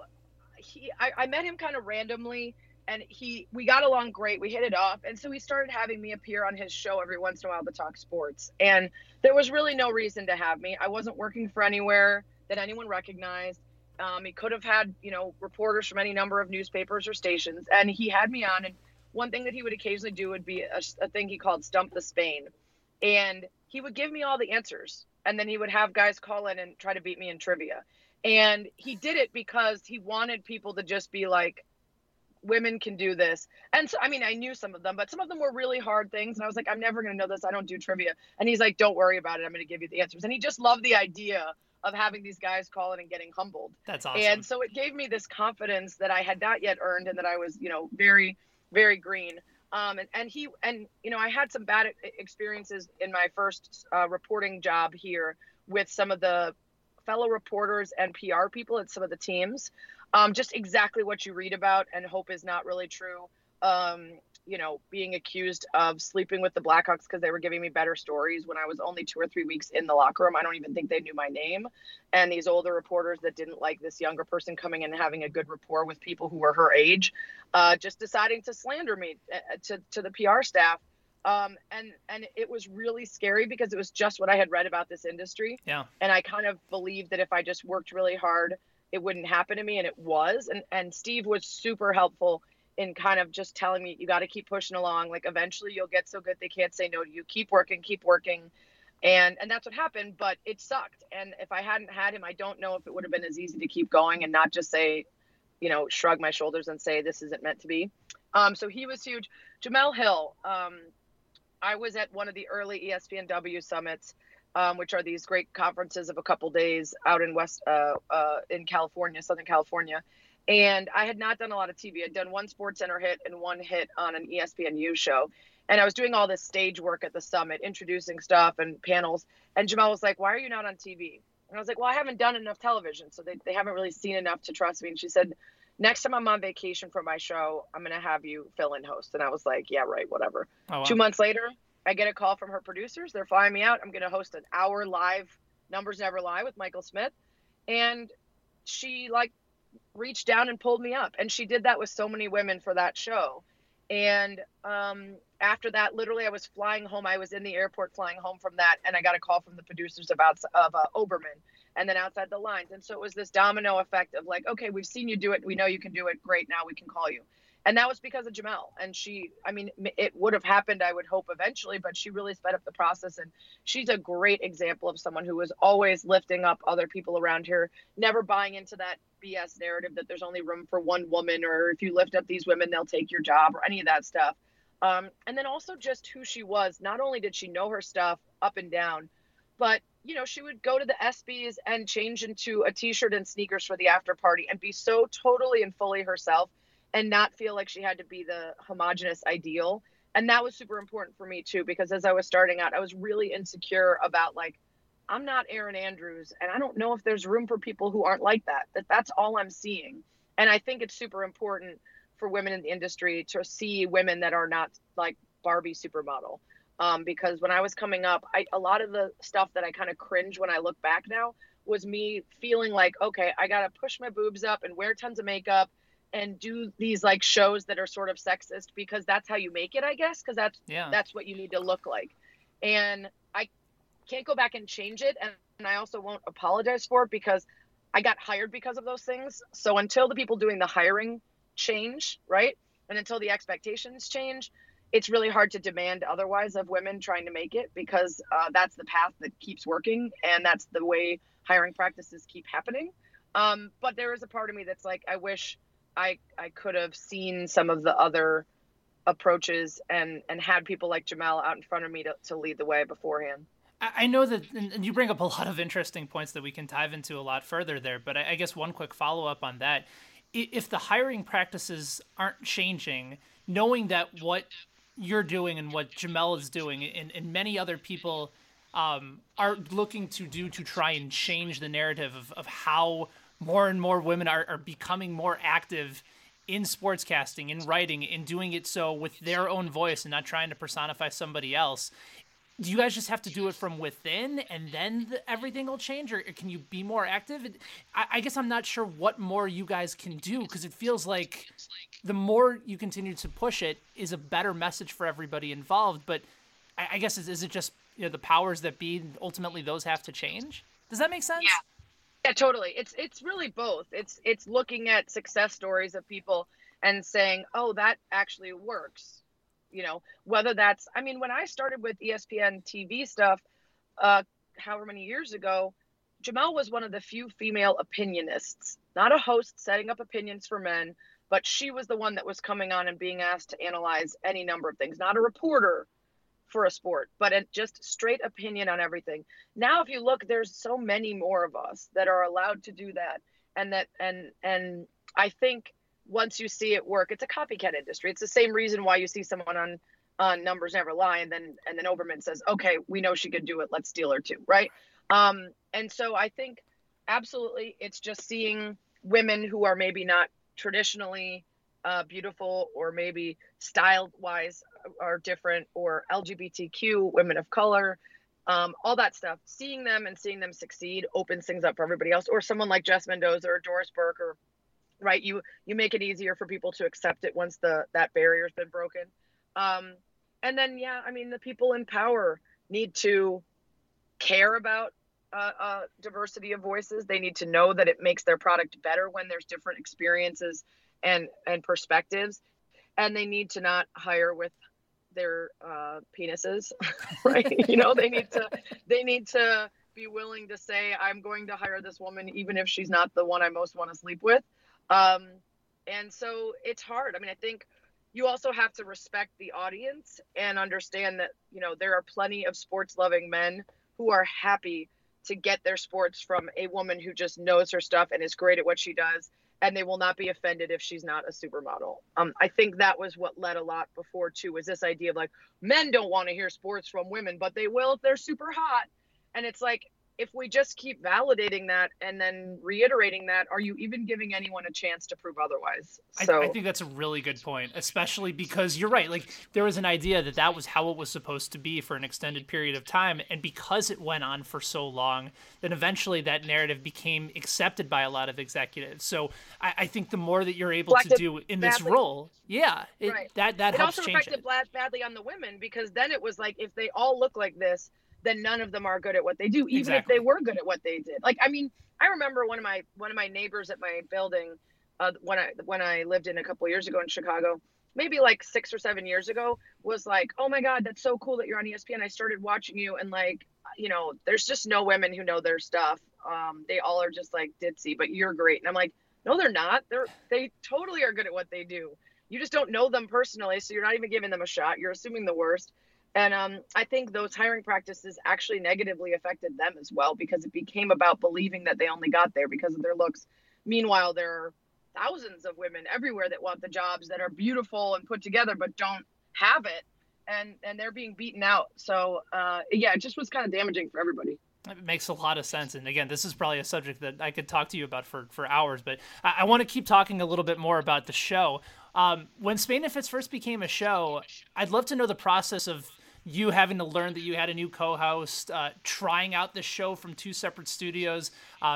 I met him kind of randomly, and we got along great. We hit it off, and so he started having me appear on his show every once in a while to talk sports. And there was really no reason to have me. I wasn't working for anywhere that anyone recognized. He could have had, you know, reporters from any number of newspapers or stations, and he had me on. And one thing that he would occasionally do would be a thing he called Stump the Spain. And he would give me all the answers. And then he would have guys call in and try to beat me in trivia. And he did it because he wanted people to just be like, women can do this. And so, I mean, I knew some of them, but some of them were really hard things. And I was like, I'm never going to know this. I don't do trivia. And he's like, don't worry about it. I'm going to give you the answers. And he just loved the idea of having these guys call in and getting humbled. That's awesome. And so it gave me this confidence that I had not yet earned and that I was, you know, very, very green. And you know, I had some bad experiences in my first reporting job here with some of the fellow reporters and PR people at some of the teams. Just exactly what you read about and hope is not really true. You know, being accused of sleeping with the Blackhawks because they were giving me better stories when I was only 2 or 3 weeks in the locker room. I don't even think they knew my name. And these older reporters that didn't like this younger person coming in and having a good rapport with people who were her age, just deciding to slander me to the PR staff. And it was really scary because it was just what I had read about this industry. Yeah. And I kind of believed that if I just worked really hard, it wouldn't happen to me. And it was. And Steve was super helpful in kind of just telling me, you got to keep pushing along. Like eventually you'll get so good they can't say no to you. Keep working. And that's what happened, but it sucked. And if I hadn't had him, I don't know if it would have been as easy to keep going and not just say, you know, shrug my shoulders and say, this isn't meant to be. So he was huge. Jemele Hill. I was at one of the early ESPNW summits which are these great conferences of a couple days out in in California, Southern California. And I had not done a lot of TV. I'd done one SportsCenter hit and one hit on an ESPNU show. And I was doing all this stage work at the summit, introducing stuff and panels. And Jemele was like, "Why are you not on TV?" And I was like, "Well, I haven't done enough television, so they haven't really seen enough to trust me." And she said, "Next time I'm on vacation for my show, I'm going to have you fill in host." And I was like, "Yeah, right, whatever." Oh, wow. 2 months later, I get a call from her producers. They're flying me out. I'm going to host an hour live Numbers Never Lie with Michael Smith. And she reached down and pulled me up. And she did that with so many women for that show. And after that, literally, I was flying home. I was in the airport flying home from that, and I got a call from the producers of Oberman, and then Outside the Lines. And so it was this domino effect of like, okay, we've seen you do it. We know you can do it. Great. Now we can call you. And that was because of Jemele. And it would have happened, I would hope, eventually, but she really sped up the process. And she's a great example of someone who was always lifting up other people around her, never buying into that BS narrative that there's only room for one woman, or if you lift up these women, they'll take your job, or any of that stuff. And then also just who she was. Not only did she know her stuff up and down, but, she would go to the ESPYs and change into a T-shirt and sneakers for the after party and be so totally and fully herself and not feel like she had to be the homogenous ideal. And that was super important for me too, because as I was starting out, I was really insecure about I'm not Erin Andrews, and I don't know if there's room for people who aren't like that. That's all I'm seeing. And I think it's super important for women in the industry to see women that are not like Barbie supermodel. Because when I was coming up, a lot of the stuff that I kind of cringe when I look back now was me feeling like, okay, I got to push my boobs up and wear tons of makeup and do these shows that are sort of sexist because that's how you make it, I guess, because that's what you need to look like. And I can't go back and change it. And I also won't apologize for it because I got hired because of those things. So until the people doing the hiring change, right? And until the expectations change, it's really hard to demand otherwise of women trying to make it because that's the path that keeps working. And that's the way hiring practices keep happening. But there is a part of me that's like, I wish I could have seen some of the other approaches and had people like Jemele out in front of me to lead the way beforehand. I know that, and you bring up a lot of interesting points that we can dive into a lot further there, but I guess one quick follow-up on that. If the hiring practices aren't changing, knowing that what you're doing and what Jemele is doing and many other people are looking to do to try and change the narrative of how more and more women are becoming more active in sportscasting, in writing, in doing it so with their own voice and not trying to personify somebody else. Do you guys just have to do it from within and then everything will change, or can you be more active? I guess I'm not sure what more you guys can do because it feels like the more you continue to push it is a better message for everybody involved. But I guess is it just the powers that be, ultimately those have to change? Does that make sense? Yeah, totally. It's really both. It's looking at success stories of people and saying, oh, that actually works. Whether that's, when I started with ESPN TV stuff, however many years ago, Jemele was one of the few female opinionists, not a host setting up opinions for men, but she was the one that was coming on and being asked to analyze any number of things, not a reporter for a sport, but just straight opinion on everything. Now, if you look, there's so many more of us that are allowed to do that. And I think once you see it work, it's a copycat industry. It's the same reason why you see someone on Numbers Never Lie, and then Oberman says, okay, we know she could do it. Let's steal her too. Right. And so I think absolutely it's just seeing women who are maybe not traditionally beautiful, or maybe style wise are different, or LGBTQ, women of color, all that stuff, seeing them succeed opens things up for everybody else. Or someone like Jess Mendoza or Doris Burke, or right. You make it easier for people to accept it once that barrier has been broken. And then, the people in power need to care about diversity of voices. They need to know that it makes their product better when there's different experiences and perspectives. And they need to not hire with their penises, right? They need to be willing to say, I'm going to hire this woman, even if she's not the one I most want to sleep with. And so it's hard. I think you also have to respect the audience and understand that, there are plenty of sports loving men who are happy to get their sports from a woman who just knows her stuff and is great at what she does, and they will not be offended if she's not a supermodel. I think that was what led a lot before too, was this idea of like, men don't want to hear sports from women, but they will if they're super hot. And it's like, if we just keep validating that and then reiterating that, are you even giving anyone a chance to prove otherwise? So I think that's a really good point, especially because you're right. Like, there was an idea that that was how it was supposed to be for an extended period of time. And because it went on for so long, then eventually that narrative became accepted by a lot of executives. So I think the more that you're able to do in this role, that helps change it. It also affected badly on the women, because then it was like, if they all look like this, then none of them are good at what they do, even if they were good at what they did. Like, I mean, I remember one of my neighbors at my building, when I lived in a couple of years ago in Chicago, maybe like 6 or 7 years ago, was like, "Oh my God, that's so cool that you're on ESPN. I started watching you, and like, you know, there's just no women who know their stuff. They all are just like ditzy, but you're great." And I'm like, "No, they're not. They totally are good at what they do. You just don't know them personally, so you're not even giving them a shot. You're assuming the worst." And I think those hiring practices actually negatively affected them as well, because it became about believing that they only got there because of their looks. Meanwhile, there are thousands of women everywhere that want the jobs, that are beautiful and put together, but don't have it. And they're being beaten out. So, it just was kind of damaging for everybody. It makes a lot of sense. And again, this is probably a subject that I could talk to you about for hours, but I want to keep talking a little bit more about the show. When Spain and Fitz first became a show, I'd love to know the process of you having to learn that you had a new co-host, trying out the show from 2 separate studios.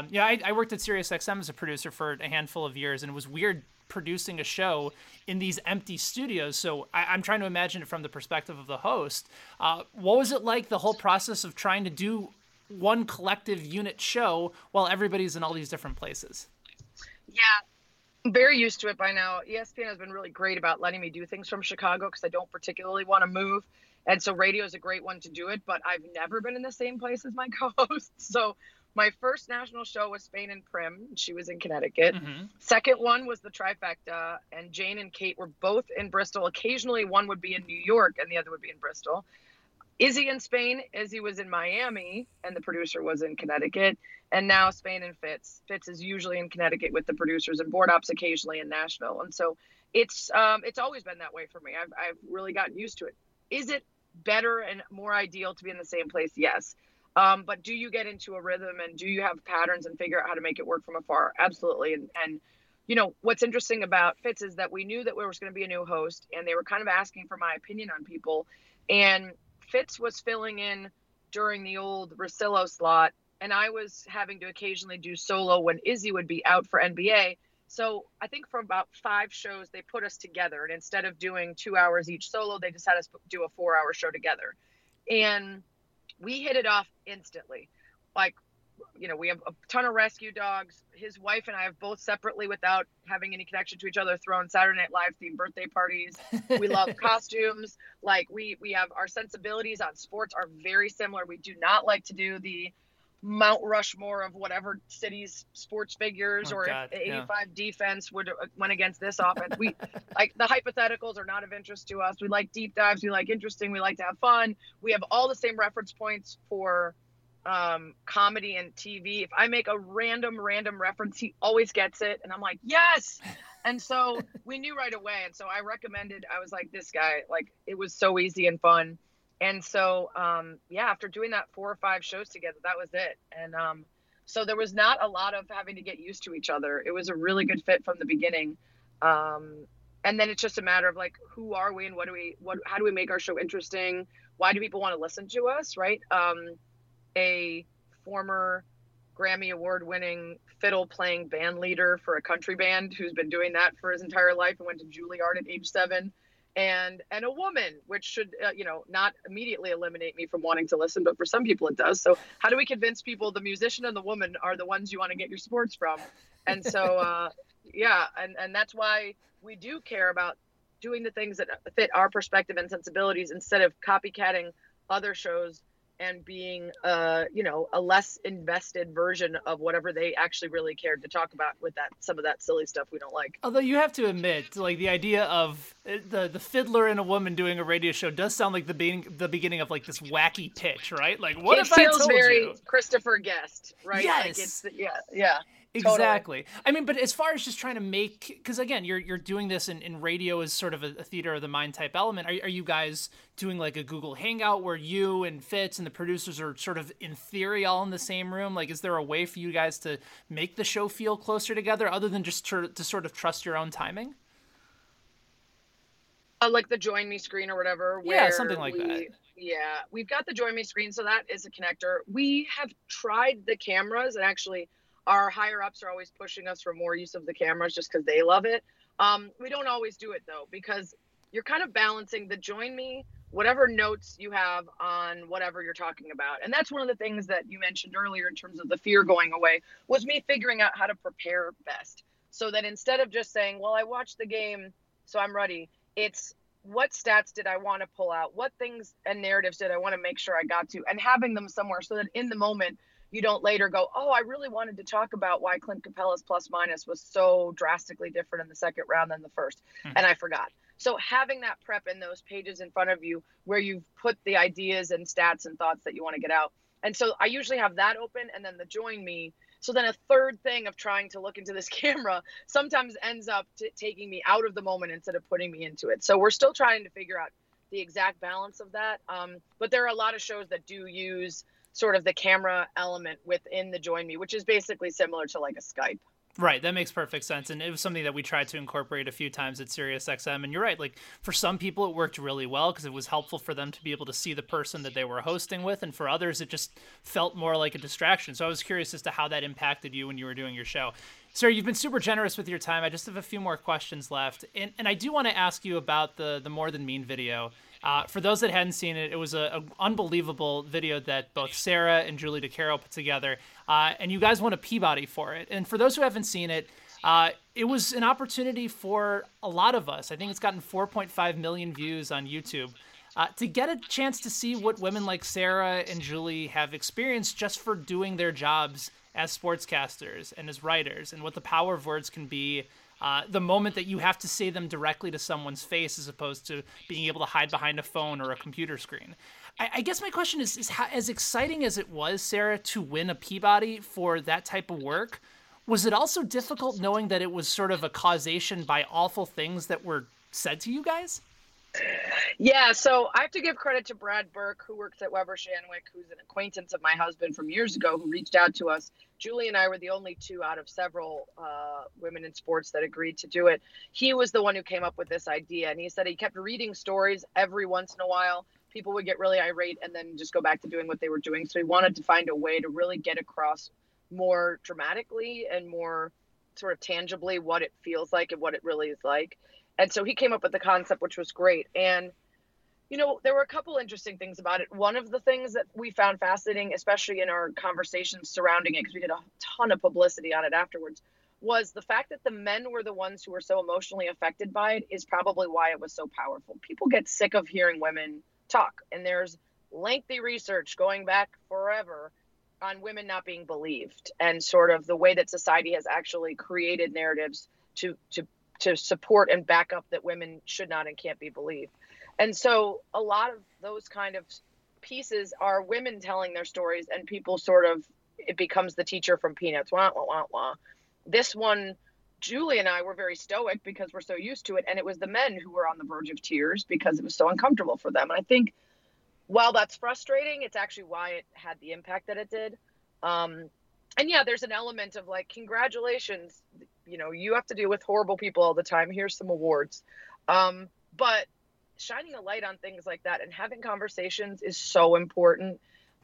I worked at SiriusXM as a producer for a handful of years, and it was weird producing a show in these empty studios. So I'm trying to imagine it from the perspective of the host. What was it like, the whole process of trying to do one collective unit show while everybody's in all these different places? Yeah, I'm very used to it by now. ESPN has been really great about letting me do things from Chicago, because I don't particularly want to move. And so radio is a great one to do it, but I've never been in the same place as my co-host. So my first national show was Spain and Prim. She was in Connecticut. Mm-hmm. Second one was the Trifecta, and Jane and Kate were both in Bristol. Occasionally one would be in New York and the other would be in Bristol. Izzy in Spain. Izzy was in Miami, and the producer was in Connecticut. And now Spain and Fitz. Fitz is usually in Connecticut with the producers, and board ops occasionally in Nashville. And so it's always been that way for me. I've really gotten used to it. Is it better and more ideal to be in the same place? Yes. But do you get into a rhythm, and do you have patterns and figure out how to make it work from afar? Absolutely. And you know, what's interesting about Fitz is that we knew that there was going to be a new host, and they were kind of asking for my opinion on people. And Fitz was filling in during the old Russillo slot, and I was having to occasionally do solo when Izzy would be out for NBA. So I think for about 5 shows, they put us together. And instead of doing 2 hours each solo, they just had us do a 4-hour show together. And we hit it off instantly. Like, you know, we have a ton of rescue dogs. His wife and I have both separately, without having any connection to each other, thrown Saturday Night Live themed birthday parties. We love costumes. Like, we have our sensibilities on sports are very similar. We do not like to do the Mount Rushmore of whatever city's sports figures, if 85 defense went against this offense. We like, the hypotheticals are not of interest to us. We like deep dives. We like interesting. We like to have fun. We have all the same reference points for comedy and TV. If I make a random reference, he always gets it, and I'm like, yes. And so we knew right away. And so I recommended, I was like, this guy, like, it was so easy and fun. And so, after doing that 4 or 5 shows together, that was it. And so there was not a lot of having to get used to each other. It was a really good fit from the beginning. And then it's just a matter of like, who are we and how do we make our show interesting? Why do people want to listen to us, right? A former Grammy Award-winning fiddle-playing band leader for a country band who's been doing that for his entire life and went to Juilliard at age 7. And a woman, which should, not immediately eliminate me from wanting to listen, but for some people it does. So how do we convince people the musician and the woman are the ones you want to get your sports from? And so, and that's why we do care about doing the things that fit our perspective and sensibilities instead of copycatting other shows and being, a less invested version of whatever they actually really cared to talk about with some of that silly stuff we don't like. Although you have to admit, like, the idea of the fiddler and a woman doing a radio show does sound like the beginning of like this wacky pitch, right? Like, what if I told you? It feels very Christopher Guest, right? Yes. Like it's, yeah. Exactly. Totally. I mean, but as far as just trying to make, because again, you're doing this in radio as sort of a theater of the mind type element. Are you guys doing like a Google Hangout where you and Fitz and the producers are sort of in theory all in the same room? Like, is there a way for you guys to make the show feel closer together other than just to sort of trust your own timing? Like the Join Me screen or whatever. Yeah, something like that. Yeah, we've got the Join Me screen, so that is a connector. We have tried the cameras, and actually our higher ups are always pushing us for more use of the cameras just because they love it. We don't always do it though, because you're kind of balancing the Join Me, whatever notes you have on whatever you're talking about. And that's one of the things that you mentioned earlier in terms of the fear going away, was me figuring out how to prepare best. So that instead of just saying, well, I watched the game, so I'm ready, it's what stats did I want to pull out? What things and narratives did I want to make sure I got to? And having them somewhere so that in the moment, you don't later go, oh, I really wanted to talk about why Clint Capella's plus minus was so drastically different in the second round than the first. And I forgot. So having that prep in those pages in front of you where you've put the ideas and stats and thoughts that you want to get out. And so I usually have that open, and then the Join Me. So then a third thing of trying to look into this camera sometimes ends up taking me out of the moment instead of putting me into it. So we're still trying to figure out the exact balance of that. But there are a lot of shows that do use sort of the camera element within the Join Me, which is basically similar to like a Skype. Right, that makes perfect sense, and it was something that we tried to incorporate a few times at SiriusXM, and you're right, like, for some people it worked really well because it was helpful for them to be able to see the person that they were hosting with, and for others it just felt more like a distraction. So I was curious as to how that impacted you when you were doing your show. Sarah, you've been super generous with your time. I just have a few more questions left, and I do want to ask you about the More Than Mean video. For those that hadn't seen it, it was an unbelievable video that both Sarah and Julie DeCaro put together, and you guys won a Peabody for it. And for those who haven't seen it, it was an opportunity for a lot of us. I think it's gotten 4.5 million views on YouTube. To get a chance to see what women like Sarah and Julie have experienced just for doing their jobs as sportscasters and as writers, and what the power of words can be. The moment that you have to say them directly to someone's face as opposed to being able to hide behind a phone or a computer screen. I guess my question is how, as exciting as it was, Sarah, to win a Peabody for that type of work, was it also difficult knowing that it was sort of a causation by awful things that were said to you guys? Yeah, so I have to give credit to Brad Burke, who works at Weber Shandwick, who's an acquaintance of my husband from years ago, who reached out to us. Julie and I were the only two out of several women in sports that agreed to do it. He was the one who came up with this idea, and he said he kept reading stories every once in a while. People would get really irate and then just go back to doing what they were doing. So he wanted to find a way to really get across more dramatically and more sort of tangibly what it feels like and what it really is like. And so he came up with the concept, which was great. And, you know, there were a couple interesting things about it. One of the things that we found fascinating, especially in our conversations surrounding it, because we did a ton of publicity on it afterwards, was the fact that the men were the ones who were so emotionally affected by it is probably why it was so powerful. People get sick of hearing women talk, and there's lengthy research going back forever on women not being believed and sort of the way that society has actually created narratives to support and back up that women should not and can't be believed. And so a lot of those kind of pieces are women telling their stories, and people sort of, it becomes the teacher from Peanuts. Wah, wah, wah, wah. This one, Julie and I were very stoic because we're so used to it. And it was the men who were on the verge of tears because it was so uncomfortable for them. And I think while that's frustrating, it's actually why it had the impact that it did. And yeah, there's an element of like, congratulations, you know, you have to deal with horrible people all the time. Here's some awards. But shining a light on things like that and having conversations is so important.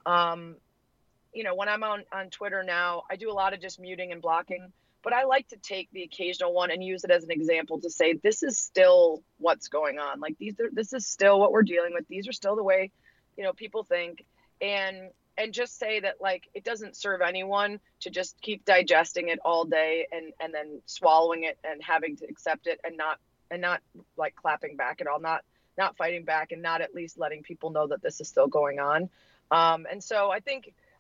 You know, when I'm on Twitter now, I do a lot of just muting and blocking, but I like to take the occasional one and use it as an example to say, this is still what's going on. Like this is still what we're dealing with. These are still the way, you know, people think. And just say that, like, it doesn't serve anyone to just keep digesting it all day and then swallowing it and having to accept it and not like clapping back at all, not fighting back, and not at least letting people know that this is still going on. And so I think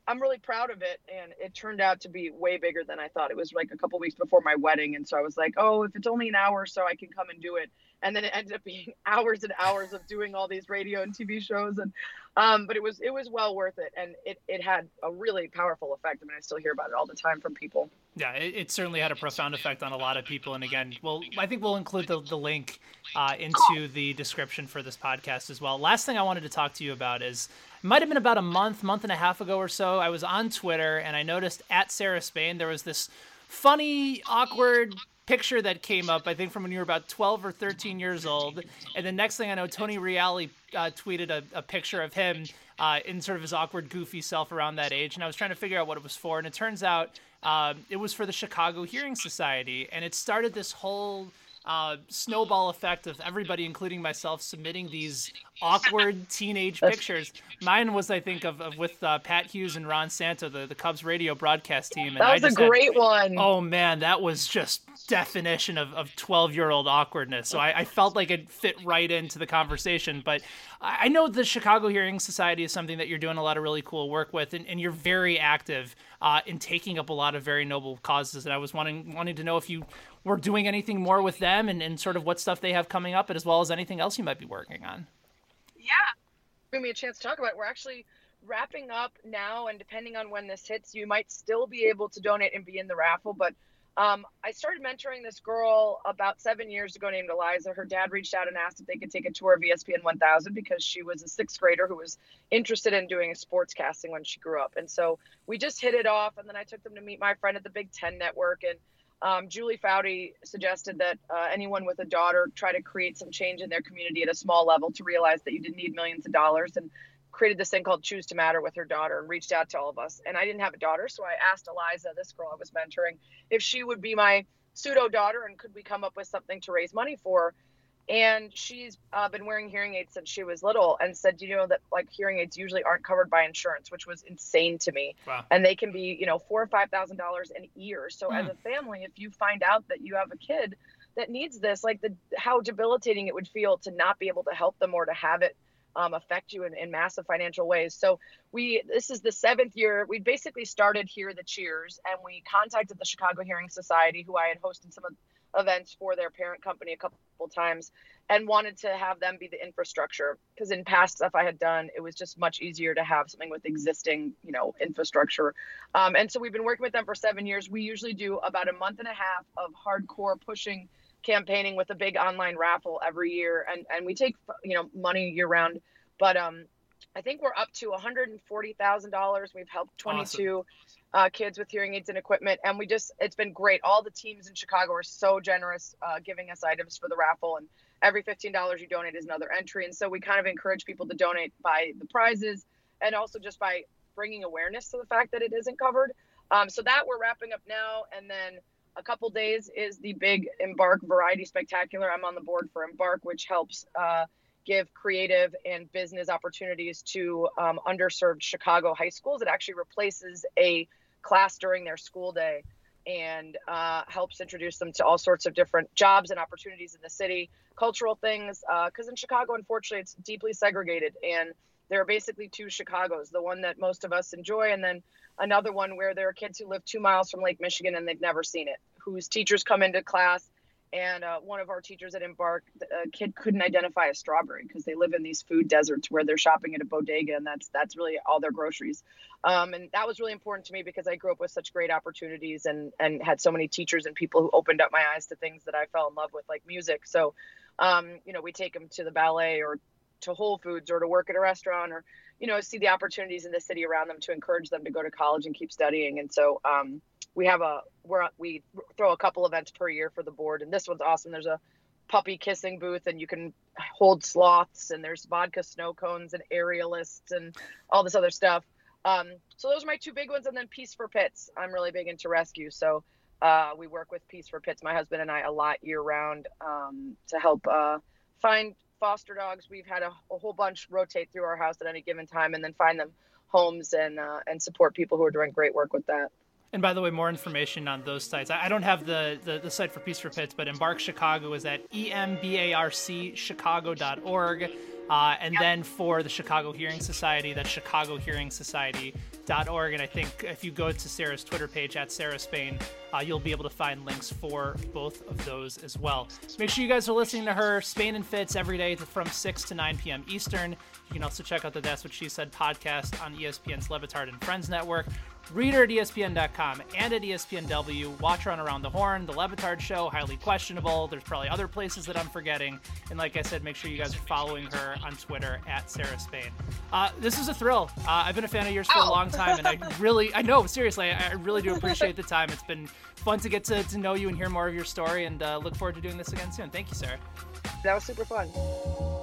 I'm really proud of it. And it turned out to be way bigger than I thought. It was like a couple weeks before my wedding. And so I was like, oh, if it's only an hour or so, I can come and do it. And then it ended up being hours and hours of doing all these radio and TV shows. And, but it was well worth it. And it had a really powerful effect. I mean, I still hear about it all the time from people. Yeah, it certainly had a profound effect on a lot of people. And again, I think we'll include the link into the description for this podcast as well. Last thing I wanted to talk to you about is, it might have been about a month and a half ago or so, I was on Twitter and I noticed at Sarah Spain, there was this funny, awkward picture that came up, I think from when you were about 12 or 13 years old. And the next thing I know, Tony Reali tweeted a picture of him in sort of his awkward, goofy self around that age. And I was trying to figure out what it was for. And it turns out it was for the Chicago Hearing Society. And it started this whole snowball effect of everybody, including myself, submitting these awkward teenage pictures. Mine was, I think, of with Pat Hughes and Ron Santo, the Cubs radio broadcast team. And that was a great one. Oh man, that was just definition of 12-year-old awkwardness. So I felt like it fit right into the conversation. But I know the Chicago Hearing Society is something that you're doing a lot of really cool work with, and you're very active in taking up a lot of very noble causes. And I was wanting to know if you were doing anything more with them and sort of what stuff they have coming up, as well as anything else you might be working on. Yeah, give me a chance to talk about it. We're actually wrapping up now, and depending on when this hits, you might still be able to donate and be in the raffle. But I started mentoring this girl about 7 years ago named Eliza. Her dad reached out and asked if they could take a tour of ESPN 1000 because she was a sixth grader who was interested in doing sportscasting when she grew up. And so we just hit it off, and then I took them to meet my friend at the Big Ten Network. And Julie Foudy suggested that anyone with a daughter try to create some change in their community at a small level to realize that you didn't need millions of dollars, and created this thing called Choose to Matter with her daughter and reached out to all of us. And I didn't have a daughter, so I asked Eliza, this girl I was mentoring, if she would be my pseudo daughter and could we come up with something to raise money for. And she's been wearing hearing aids since she was little, and said, you know, that like hearing aids usually aren't covered by insurance, which was insane to me. Wow. And they can be, $4,000 or $5,000 an ear. So as a family, if you find out that you have a kid that needs this, like how debilitating it would feel to not be able to help them or to have it affect you in massive financial ways. So this is the 7th year. We basically started Hear the Cheers, and we contacted the Chicago Hearing Society, who I had hosted some events for their parent company a couple times, and wanted to have them be the infrastructure, because in past stuff I had done, it was just much easier to have something with existing, infrastructure. And so we've been working with them for 7 years. We usually do about a month and a half of hardcore pushing campaigning with a big online raffle every year, and we take money year round, but I think we're up to $140,000. We've helped 22 kids with hearing aids and equipment, and it's been great. All the teams in Chicago are so generous, giving us items for the raffle, and every $15 you donate is another entry. And so we kind of encourage people to donate by the prizes, and also just by bringing awareness to the fact that it isn't covered. So that we're wrapping up now, and then a couple days is the big Embark Variety Spectacular. I'm on the board for Embark, which helps give creative and business opportunities to underserved Chicago high schools. It actually replaces a class during their school day and helps introduce them to all sorts of different jobs and opportunities in the city, cultural things, because in Chicago, unfortunately, it's deeply segregated. And there are basically two Chicagos, the one that most of us enjoy, and then another one where there are kids who live 2 miles from Lake Michigan and they've never seen it, whose teachers come into class. And one of our teachers at Embark, a kid couldn't identify a strawberry because they live in these food deserts where they're shopping at a bodega, and that's really all their groceries. And that was really important to me because I grew up with such great opportunities and had so many teachers and people who opened up my eyes to things that I fell in love with, like music. So, we take them to the ballet or to Whole Foods or to work at a restaurant, or see the opportunities in the city around them to encourage them to go to college and keep studying. And so we throw a couple events per year for the board, and this one's awesome. There's a puppy kissing booth, and you can hold sloths, and there's vodka snow cones and aerialists and all this other stuff. So those are my two big ones. And then Peace for Pits. I'm really big into rescue, so we work with Peace for Pits, my husband and I, a lot year round to help find foster dogs. We've had a whole bunch rotate through our house at any given time, and then find them homes and support people who are doing great work with that. And by the way, more information on those sites. I don't have the site for Peace for Pits, but Embark Chicago is at embarcchicago.org. And then for the Chicago Hearing Society, that's chicagohearingsociety.org. And I think if you go to Sarah's Twitter page at Sarah Spain, you'll be able to find links for both of those as well. Make sure you guys are listening to her, Spain and Fitz, every day from 6 to 9 p.m. Eastern. You can also check out the That's What She Said podcast on ESPN's Le Batard and Friends Network. Read her at ESPN.com and at ESPNW. Watch her on Around the Horn, The Le Batard Show, Highly Questionable. There's probably other places that I'm forgetting. And like I said, make sure you guys are following her on Twitter at Sarah Spain. This is a thrill. I've been a fan of yours for a long time, and I know, seriously, I really do appreciate the time. It's been fun to get to know you and hear more of your story, and look forward to doing this again soon. Thank you, Sarah. That was super fun.